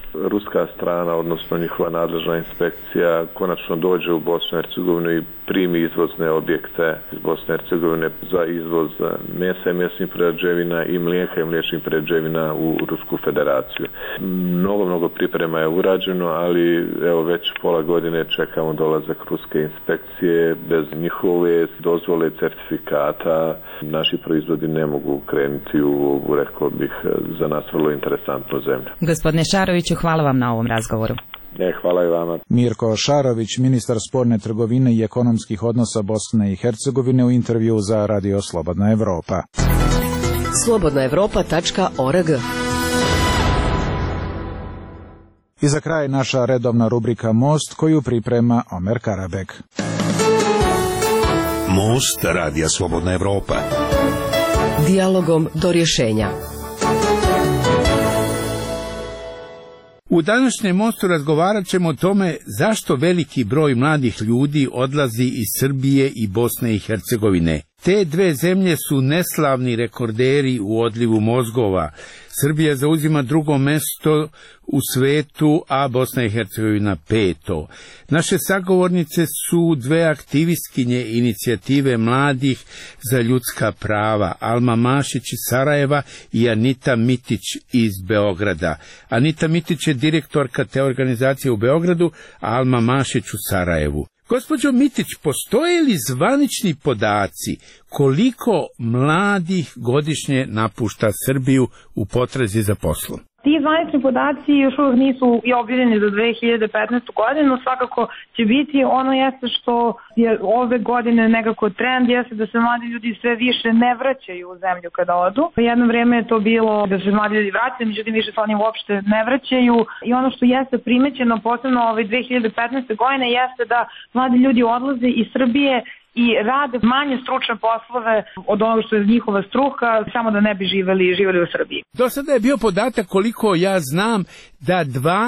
ruska strana, odnosno njihova nadležna inspekcija, konačno dođe u Bosnu i Hercegovinu i primi izvozne objekte iz Bosne i Hercegovine za izvoz mesa i mesnih prerađevina i mlijeka i mliječnih prerađevina u Rusku federaciju. Mnogo priprema je urađeno, ali evo već pola godine čekamo dolazak ruske inspekcije. Bez njihove dozvole, certifikata naši proizvodi ne mogu krenuti u, rekao bih, za nas vrlo interesantnu zemlju. Gospodine Šaroviću, hvala vam na ovom razgovoru. Hvala i vama. Mirko Šarović, ministar spoljne trgovine i ekonomskih odnosa Bosne i Hercegovine, u intervju za Radio Slobodna Evropa. slobodnaevropa.org. I za kraj naša redovna rubrika Most, koju priprema Omer Karabek. Most Radija Slobodna Evropa. Dijalogom do rješenja. U današnjem Mostu razgovarat ćemo o tome zašto veliki broj mladih ljudi odlazi iz Srbije i Bosne i Hercegovine. Te dve zemlje su neslavni rekorderi u odlivu mozgova. Srbija zauzima drugo mesto u svetu, a Bosna i Hercegovina 5. Naše sagovornice su dve aktivistkinje inicijative mladih za ljudska prava, Alma Mašić iz Sarajeva i Anita Mitić iz Beograda. Anita Mitić je direktorka te organizacije u Beogradu, a Alma Mašić u Sarajevu. Gospođo Mitić, postoje li zvanični podaci koliko mladih godišnje napušta Srbiju u potrazi za poslom? Ti zvanični podaci još uvijek nisu i objavljeni za 2015. godinu, svakako će biti. Ono jeste što je ove godine nekako trend, jeste da se mladi ljudi sve više ne vraćaju u zemlju kada odu. Jedno vrijeme je to bilo da se mladi ljudi vraćaju, međutim više se oni uopšte ne vraćaju. I ono što jeste primećeno posebno 2015. godine jeste da mladi ljudi odlaze iz Srbije i rade manje stručne poslove od onoga što je njihova struka, samo da ne bi živjeli u Srbiji. Do sada je bio podatak, koliko ja znam, da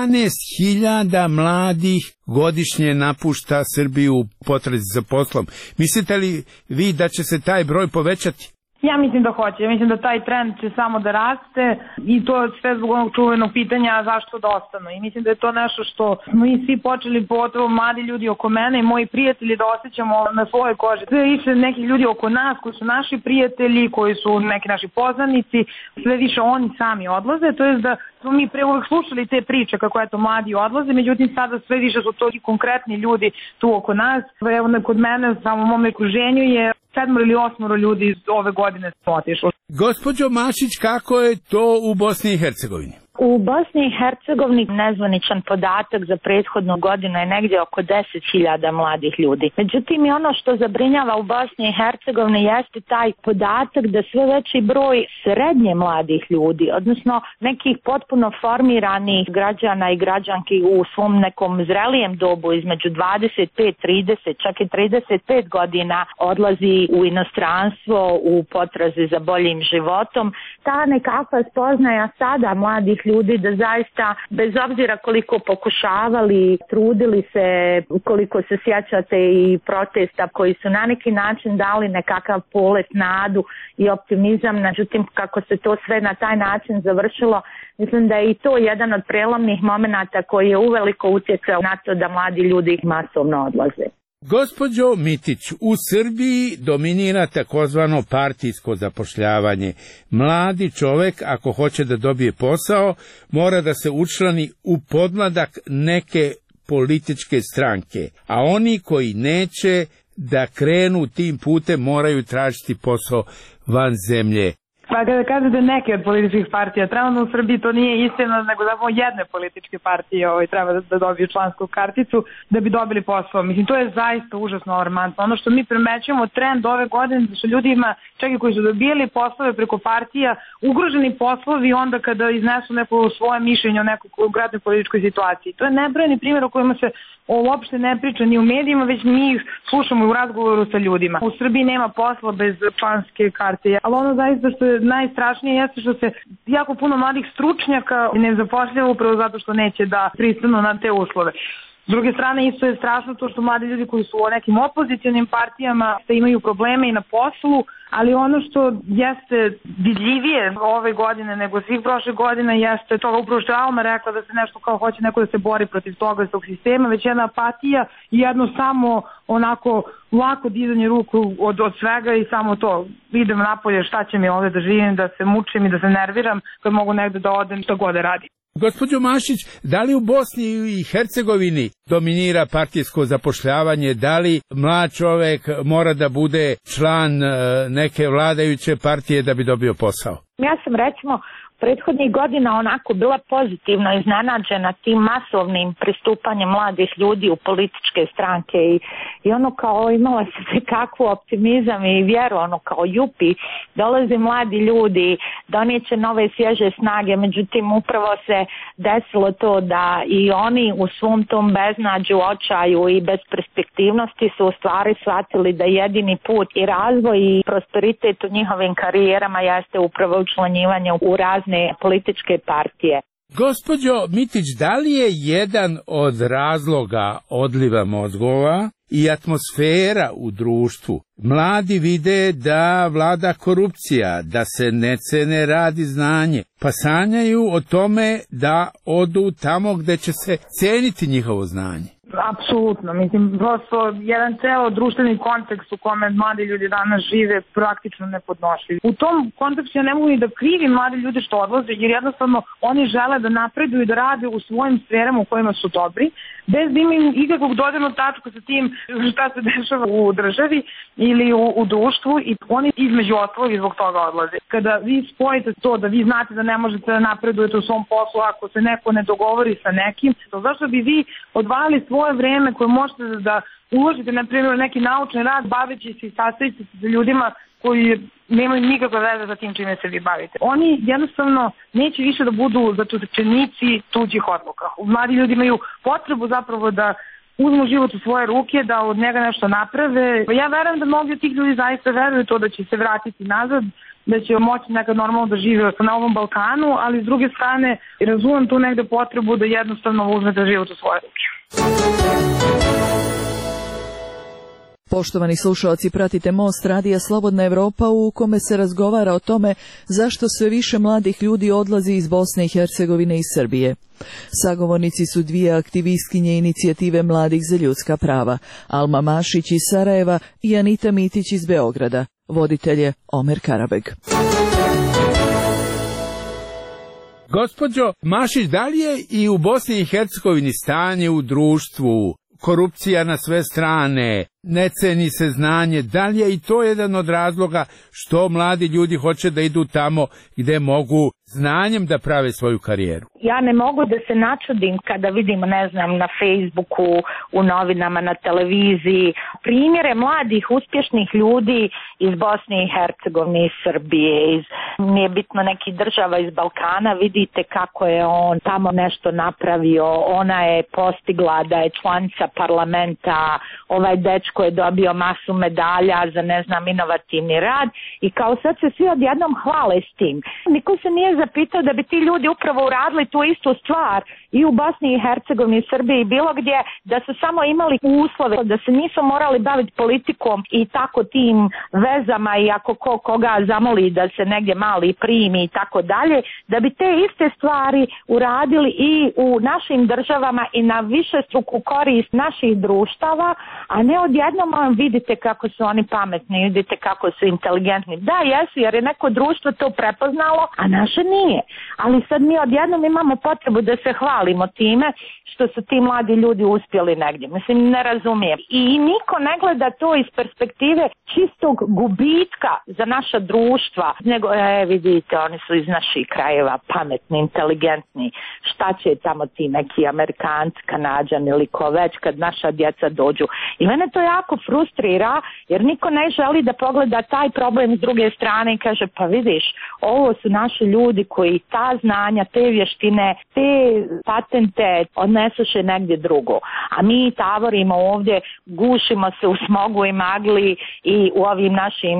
12.000 mladih godišnje napušta Srbiju u potrazi za poslom. Mislite li vi da će se taj broj povećati? Ja mislim da hoće. Ja mislim da taj trend će samo da raste i to je sve zbog onog čuvenog pitanja zašto da ostanu. I mislim da je to nešto što smo i svi počeli, pogotovo mladi ljudi oko mene i moji prijatelji, da osjećamo na svojoj koži. Sve više nekih ljudi oko nas koji su naši prijatelji, koji su neki naši poznanici, sve više oni sami odlaze. To je da smo mi pre uvek slušali te priče kako eto mladi odlaze, međutim sada sve više su to i konkretni ljudi tu oko nas. Evo kod mene, samo u mom okruženju je 7 ili 8 ljudi iz ove godine su otišli. Gospođo Mašić, kako je to u Bosni i Hercegovini? U Bosni i Hercegovini nezvaničan podatak za prethodnu godinu je negdje oko 10.000 mladih ljudi. Međutim, i ono što zabrinjava u Bosni i Hercegovini jeste taj podatak da sve veći broj srednje mladih ljudi, odnosno nekih potpuno formiranih građana i građanki u svom nekom zrelijem dobu između 25, 30, čak i 35 godina odlazi u inostranstvo u potrazi za boljim životom. Ta nekakva spoznaja sada mladih ljudi da zaista, bez obzira koliko pokušavali, trudili se, koliko se sjećate i protesta koji su na neki način dali nekakav polet, nadu i optimizam, međutim kako se to sve na taj način završilo, mislim da je i to jedan od prelomnih momenata koji je uveliko utjecao na to da mladi ljudi masovno odlaze. Gospođo Mitić, u Srbiji dominira takozvano partijsko zapošljavanje. Mladi čovek, ako hoće da dobije posao, mora da se učlani u podmladak neke političke stranke, a oni koji neće da krenu tim putem moraju tražiti posao van zemlje. Pa kada kažete neke od političkih partija, trenutno u Srbiji to nije istina, nego zapravo jedne političke partije treba da dobiju člansku karticu da bi dobili posao. Mislim, to je zaista užasno alarmantno. Ono što mi primećujemo trend ove godine da su ljudima, čak i koji su dobijali poslove preko partija, ugroženi poslovi onda kada iznesu neko svoje mišljenje o nekoj konkretnoj političkoj situaciji. To je nebrojeni primjer o kojima se uopšte ne priča ni u medijima, već mi ih slušamo u razgovoru sa ljudima. U Srbiji nema posla bez članske karte, ali ono zaista što je najstrašnije jeste što se jako puno mladih stručnjaka ne zapošljava upravo zato što neće da pristanu na te uslove. S druge strane, isto je strašno to što mladi ljudi koji su u nekim opozicionim partijama imaju probleme i na poslu, ali ono što jeste vidljivije ove godine nego svih prošle godine jeste toga upravo što je Alma rekla da se nešto kao hoće neko da se bori protiv toga iz tog sistema, već jedna apatija i jedno samo onako lako dizanje ruku od svega i samo to, idem napolje, šta će mi ovde da živim, da se mučim i da se nerviram kad mogu negde da odem, što god da radim. Gospođo Mašić, da li u Bosni i Hercegovini dominira partijsko zapošljavanje, da li mlad čovek mora da bude član neke vladajuće partije da bi dobio posao? Ja sam recimo prethodnih godina onako bila pozitivno iznenađena tim masovnim pristupanjem mladih ljudi u političke stranke i ono kao imala se kakvu optimizam i vjeru, ono kao jupi, dolaze mladi ljudi, donijeće nove svježe snage, međutim upravo se desilo to da i oni u svom tom beznađu, očaju i besperspektivnosti su u stvari shvatili da jedini put i razvoj i prosperitet u njihovim karijerama jeste upravo učlanjivanje u razne političke partije. Gospođo Mitić, da li je jedan od razloga odliva mozgova i atmosfera u društvu? Mladi vide da vlada korupcija, da se ne cene rad i znanje, pa sanjaju o tome da odu tamo gde će se ceniti njihovo znanje. Apsolutno, mislim, prosto jedan ceo društveni kontekst u kome mladi ljudi danas žive praktično nepodnošljiv. U tom kontekstu ja ne mogu ni da krivim mladi ljudi što odlaze, jer jednostavno oni žele da napreduju i da rade u svojim sferama u kojima su dobri, bez da imaju ikakvog dodirnog tačka sa tim šta se dešava u državi ili u društvu i oni između ostalog i zbog toga odlaze. Kada vi spojite to da vi znate da ne možete da napredujete u svom poslu ako se neko ne dogovori sa nekim, to zašto bi vi odvajali svoje vreme koje možete da uložite, na primjer, neki naučni rad baveći se i sastavići se sa ljudima koji nemaju nikakve veze za tim čime se vi bavite. Oni jednostavno neće više da budu zatočenici tuđih odluka. Mladi ljudi imaju potrebu zapravo da uzmu život u svoje ruke, da od njega nešto naprave. Ja verujem da mnogi od tih ljudi zaista veruju to da će se vratiti nazad, da će moći nekad normalno da žive na ovom Balkanu, ali s druge strane razumem tu negde potrebu da jednostavno uzmete život u svoje ruke. Poštovani slušalci, pratite Most radija Slobodna Evropa u kome se razgovara o tome zašto sve više mladih ljudi odlazi iz Bosne i Hercegovine i Srbije. Sagovornici su dvije aktivistkinje inicijative Mladih za ljudska prava, Alma Mašić iz Sarajeva i Anita Mitić iz Beograda. Voditelj je Omer Karabeg. Gospođo Mašić, da li je i u Bosni i Hercegovini stanje u društvu, korupcija na sve strane, ne ceni se znanje, da li je i to jedan od razloga što mladi ljudi hoće da idu tamo gde mogu znanjem da prave svoju karijeru? Ja ne mogu da se načudim kada vidim, ne znam, na Facebooku, u novinama, na televiziji, primjere mladih, uspješnih ljudi iz Bosne i Hercegovine, iz Srbije, nije bitno nekih država iz Balkana, vidite kako je on tamo nešto napravio, ona je postigla da je članica parlamenta, ovaj dečko je dobio masu medalja za, ne znam, inovativni rad i kao sad se svi odjednom hvale s tim. Niko se nije zapitao da bi ti ljudi upravo uradili tu istu stvar i u Bosni i Hercegovini i Srbiji i bilo gdje, da su samo imali uslove, da se nisu morali baviti politikom i tako tim vezama i ako koga zamoli da se negdje mali primi i tako dalje, da bi te iste stvari uradili i u našim državama i na višestruku korist naših društava, a ne odjednom vidite kako su oni pametni, vidite kako su inteligentni. Da, jesu, jer je neko društvo to prepoznalo, a naše nije. Ali sad mi odjednom imamo potrebu da se hvalimo time što su ti mladi ljudi uspjeli negdje. Mislim, ne razumijem. I niko ne gleda to iz perspektive čistog gubitka za naša društva, nego, vidite, oni su iz naših krajeva pametni, inteligentni. Šta će tamo ti neki Amerikanci, Kanađani ili ko već kad naša djeca dođu? I mene to jako frustrira jer niko ne želi da pogleda taj problem s druge strane i kaže pa vidiš, ovo su naši ljudi koji ta znanja, te vještine, te patente odnesuše negdje drugo. A mi tavorimo ovdje, gušimo se u smogu i magli i u ovim našim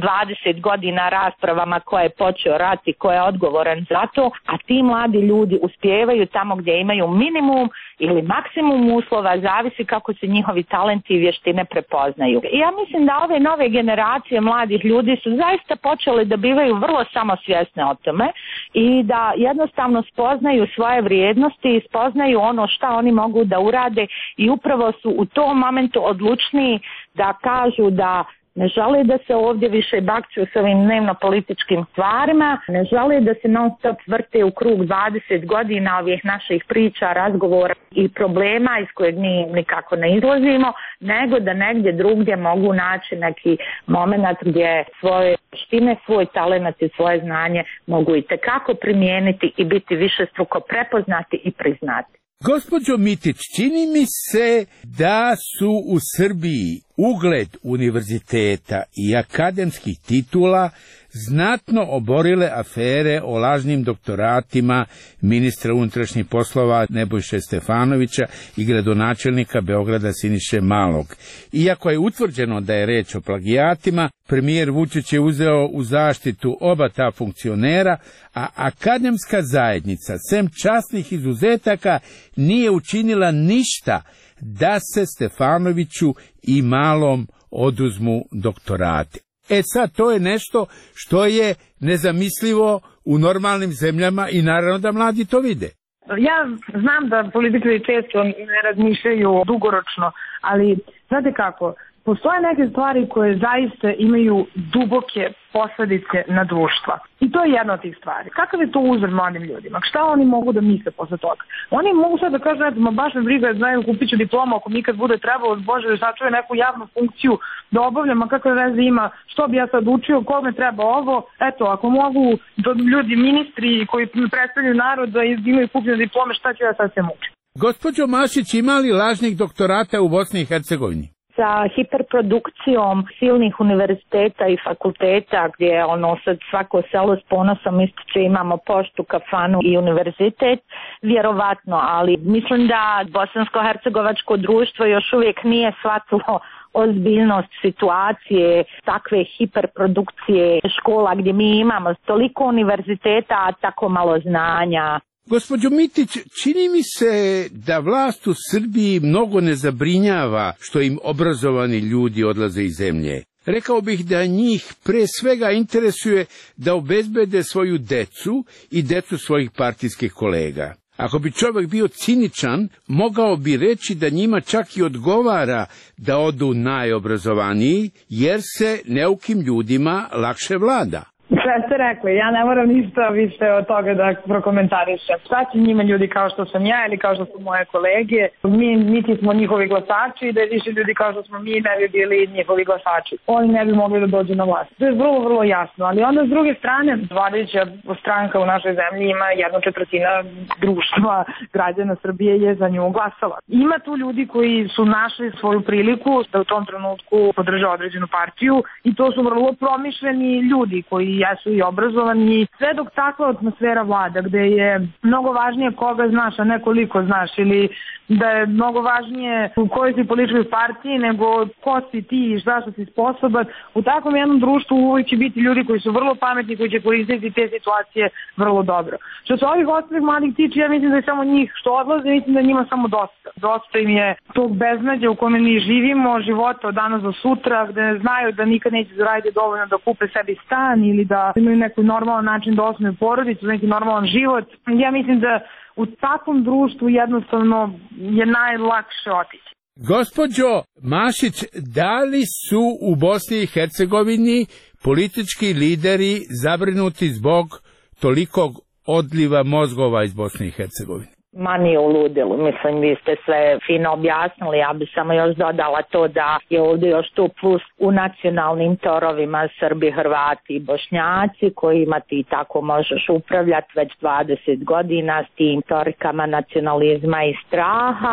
20 godina raspravama ko je počeo rat i ko je odgovoran za to, a ti mladi ljudi uspijevaju tamo gdje imaju minimum ili maksimum uslova, zavisi kako se njihovi talenti i vještine prepoznaju. I ja mislim da ove nove generacije mladih ljudi su zaista počeli da bivaju vrlo samosvjesne o tome i da jednostavno spoznaju svoje vrijednosti i spoznaju ono šta oni mogu da urade i upravo su u tom momentu odlučniji da kažu da ne žele da se ovdje više bakću s ovim dnevno-političkim stvarima, ne žele da se non stop vrte u krug 20 godina ovih naših priča, razgovora i problema iz kojeg mi nikako ne izlazimo, nego da negdje drugdje mogu naći neki moment gdje svoje vještine, svoj talent i svoje znanje mogu i tekako primijeniti i biti višestruko prepoznati i priznati. Gospođo Mitić, čini mi se da su u Srbiji ugled univerziteta i akademskih titula znatno oborile afere o lažnim doktoratima ministra unutrašnjih poslova Nebojše Stefanovića i gradonačelnika Beograda Siniše Malog. Iako je utvrđeno da je reč o plagijatima, premijer Vučić je uzeo u zaštitu oba ta funkcionera, a akademska zajednica, sem časnih izuzetaka, nije učinila ništa da se Stefanoviću i Malom oduzmu doktorati. Sad, to je nešto što je nezamislivo u normalnim zemljama i naravno da mladi to vide. Ja znam da političari često ne razmišljaju dugoročno, ali znate kako, postoje neke stvari koje zaista imaju duboke posljedice na društva. I to je jedna od tih stvari. Kakav je to uzor mladim ljudima? Šta oni mogu da misle posle toga? Oni mogu sad da kažu, baš me briga, znaju, kupit ću diplomu ako mi kad bude trebalo, Bože, da sačuje neku javnu funkciju da obavljam, a kakve veze ima, što bi ja sad učio, kome treba ovo, eto, ako mogu ljudi, ministri koji predstavljaju narod da imaju kupljene diplome, šta ću ja sad se mučiti? Gospođo Mašić, ima li lažnih doktorata u Bosni i Hercegovini? Sa hiperprodukcijom silnih univerziteta i fakulteta gdje sad svako selo s ponosom ističe imamo poštu, kafanu i univerzitet, vjerovatno, ali mislim da bosansko-hercegovačko društvo još uvijek nije shvatilo ozbiljnost situacije takve hiperprodukcije škola gdje mi imamo toliko univerziteta, a tako malo znanja. Gospođo Mitić, čini mi se da vlast u Srbiji mnogo ne zabrinjava što im obrazovani ljudi odlaze iz zemlje. Rekao bih da njih pre svega interesuje da obezbede svoju decu i decu svojih partijskih kolega. Ako bi čovjek bio ciničan, mogao bi reći da njima čak i odgovara da odu najobrazovaniji, jer se neukim ljudima lakše vlada. Sve ste rekli, ja ne moram ništa više od toga da prokomentarišem. Šta će njima ljudi kao što sam ja ili kao što su moje kolege? Mi niti smo njihovi glasači, da je više ljudi kao što smo mi ne bi bili njihovi glasači. Oni ne bi mogli da dođu na vlast. To je vrlo, vrlo jasno. Ali onda s druge strane, vladajuća stranka u našoj zemlji ima 1/4 društva građana Srbije je za nju glasala. Ima tu ljudi koji su našli svoju priliku da u tom trenutku podrže određenu partiju i to su vrlo promišljeni ljudi koji jesu i obrazovani. Sve dok takva atmosfera vlada gde je mnogo važnije koga znaš, a ne koliko znaš, ili da je mnogo važnije u kojoj si političkoj partiji nego ko si ti i šta si sposoban, u takvom jednom društvu uvijek će biti ljudi koji su vrlo pametni, koji će koristiti te situacije vrlo dobro. Što se ovih ostalih mladih tiče, ja mislim da je samo njih što odlaze, mislim da je njima samo dosta. Dosta im je tog beznađa u kome mi živimo, života od danas do sutra, gde znaju da nikad neće zaraditi dovoljno da kupe sebi stan ili da imaju neki normalan način da osnuju porodicu, neki normalan život. Ja mislim da u takvom društvu jednostavno je najlakše otići. Gospođo Mašić, da li su u Bosni i Hercegovini politički lideri zabrinuti zbog tolikog odliva mozgova iz Bosne i Hercegovine? Ma nije u ludilu, mislim vi ste sve fino objasnili, ja bi samo još dodala to da je ovdje još tu plus u nacionalnim torovima Srbi, Hrvati i Bošnjaci kojima ti tako možeš upravljati već 20 godina s tim torikama nacionalizma i straha,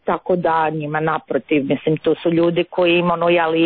tako da njima naprotiv, mislim, to su ljudi koji im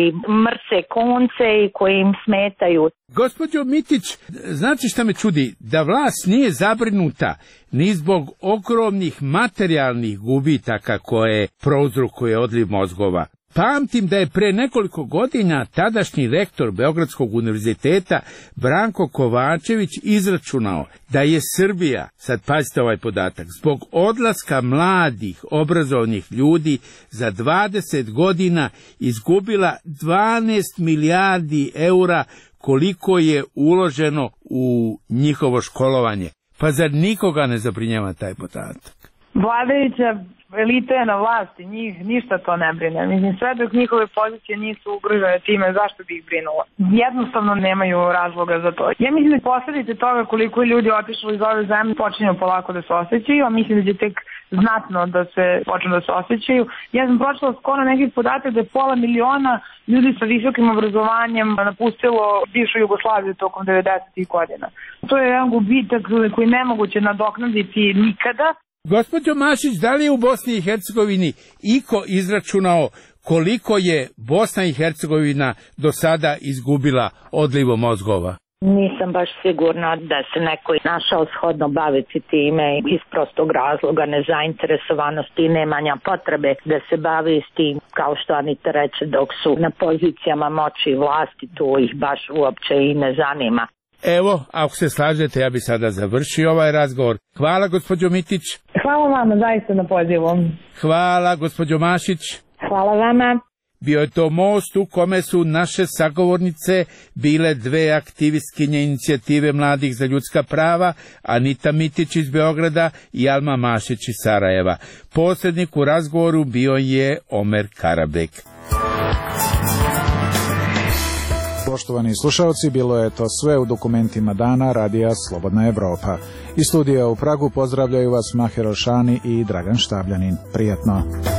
mrse konce i koji im smetaju. Gospođo Mitić, znači šta me čudi, da vlast nije zabrinuta ni zbog ogromnih materijalnih gubitaka koje prouzrokuje odliv mozgova. Pamtim da je pre nekoliko godina tadašnji rektor Beogradskog univerziteta Branko Kovačević izračunao da je Srbija, sad pazite ovaj podatak, zbog odlaska mladih obrazovnih ljudi za 20 godina izgubila 12 milijardi eura koliko je uloženo u njihovo školovanje. Pa zar nikoga ne zabrinjava taj podatak? Vladajuća elita je na vlasti, njih ništa to ne brine. Mislim, sve dok njihove pozicije nisu ugrožene time, zašto bi ih brinulo? Jednostavno nemaju razloga za to. Ja mislim da posledice toga koliko je ljudi otišlo iz ove zemlje počinju polako da se osjećaju, a mislim da će tek znatno da se počnu da se osjećaju. Ja sam pročitala skoro neki podatak da je 500.000 ljudi sa visokim obrazovanjem napustilo bivšu Jugoslaviju tokom 90. godina. To je jedan gubitak koji je nemoguće nadoknaditi nikada. Gospođo Mašić, da li je u Bosni i Hercegovini iko izračunao koliko je Bosna i Hercegovina do sada izgubila odlivom mozgova? Nisam baš sigurna da se neko našao shodno baviti time iz prostog razloga nezainteresovanosti i nemanja potrebe da se bavi s tim, kao što Anita reče, dok su na pozicijama moći i vlasti, to ih baš uopće i ne zanima. Evo, ako se slažete, ja bi sada završio ovaj razgovor. Hvala, gospođo Mitić. Hvala vama zaista na pozivu. Hvala, gospođo Mašić. Hvala vama. Bio je to most u kome su naše sagovornice bile dve aktivistkinje inicijative mladih za ljudska prava, Anita Mitić iz Beograda i Alma Mašić iz Sarajeva. Posrednik u razgovoru bio je Omer Karabek. Poštovani slušalci, bilo je to sve u dokumentima dana Radija Slobodna Evropa. Iz studija u Pragu pozdravljaju vas Maher Ošani i Dragan Štabljanin. Prijatno.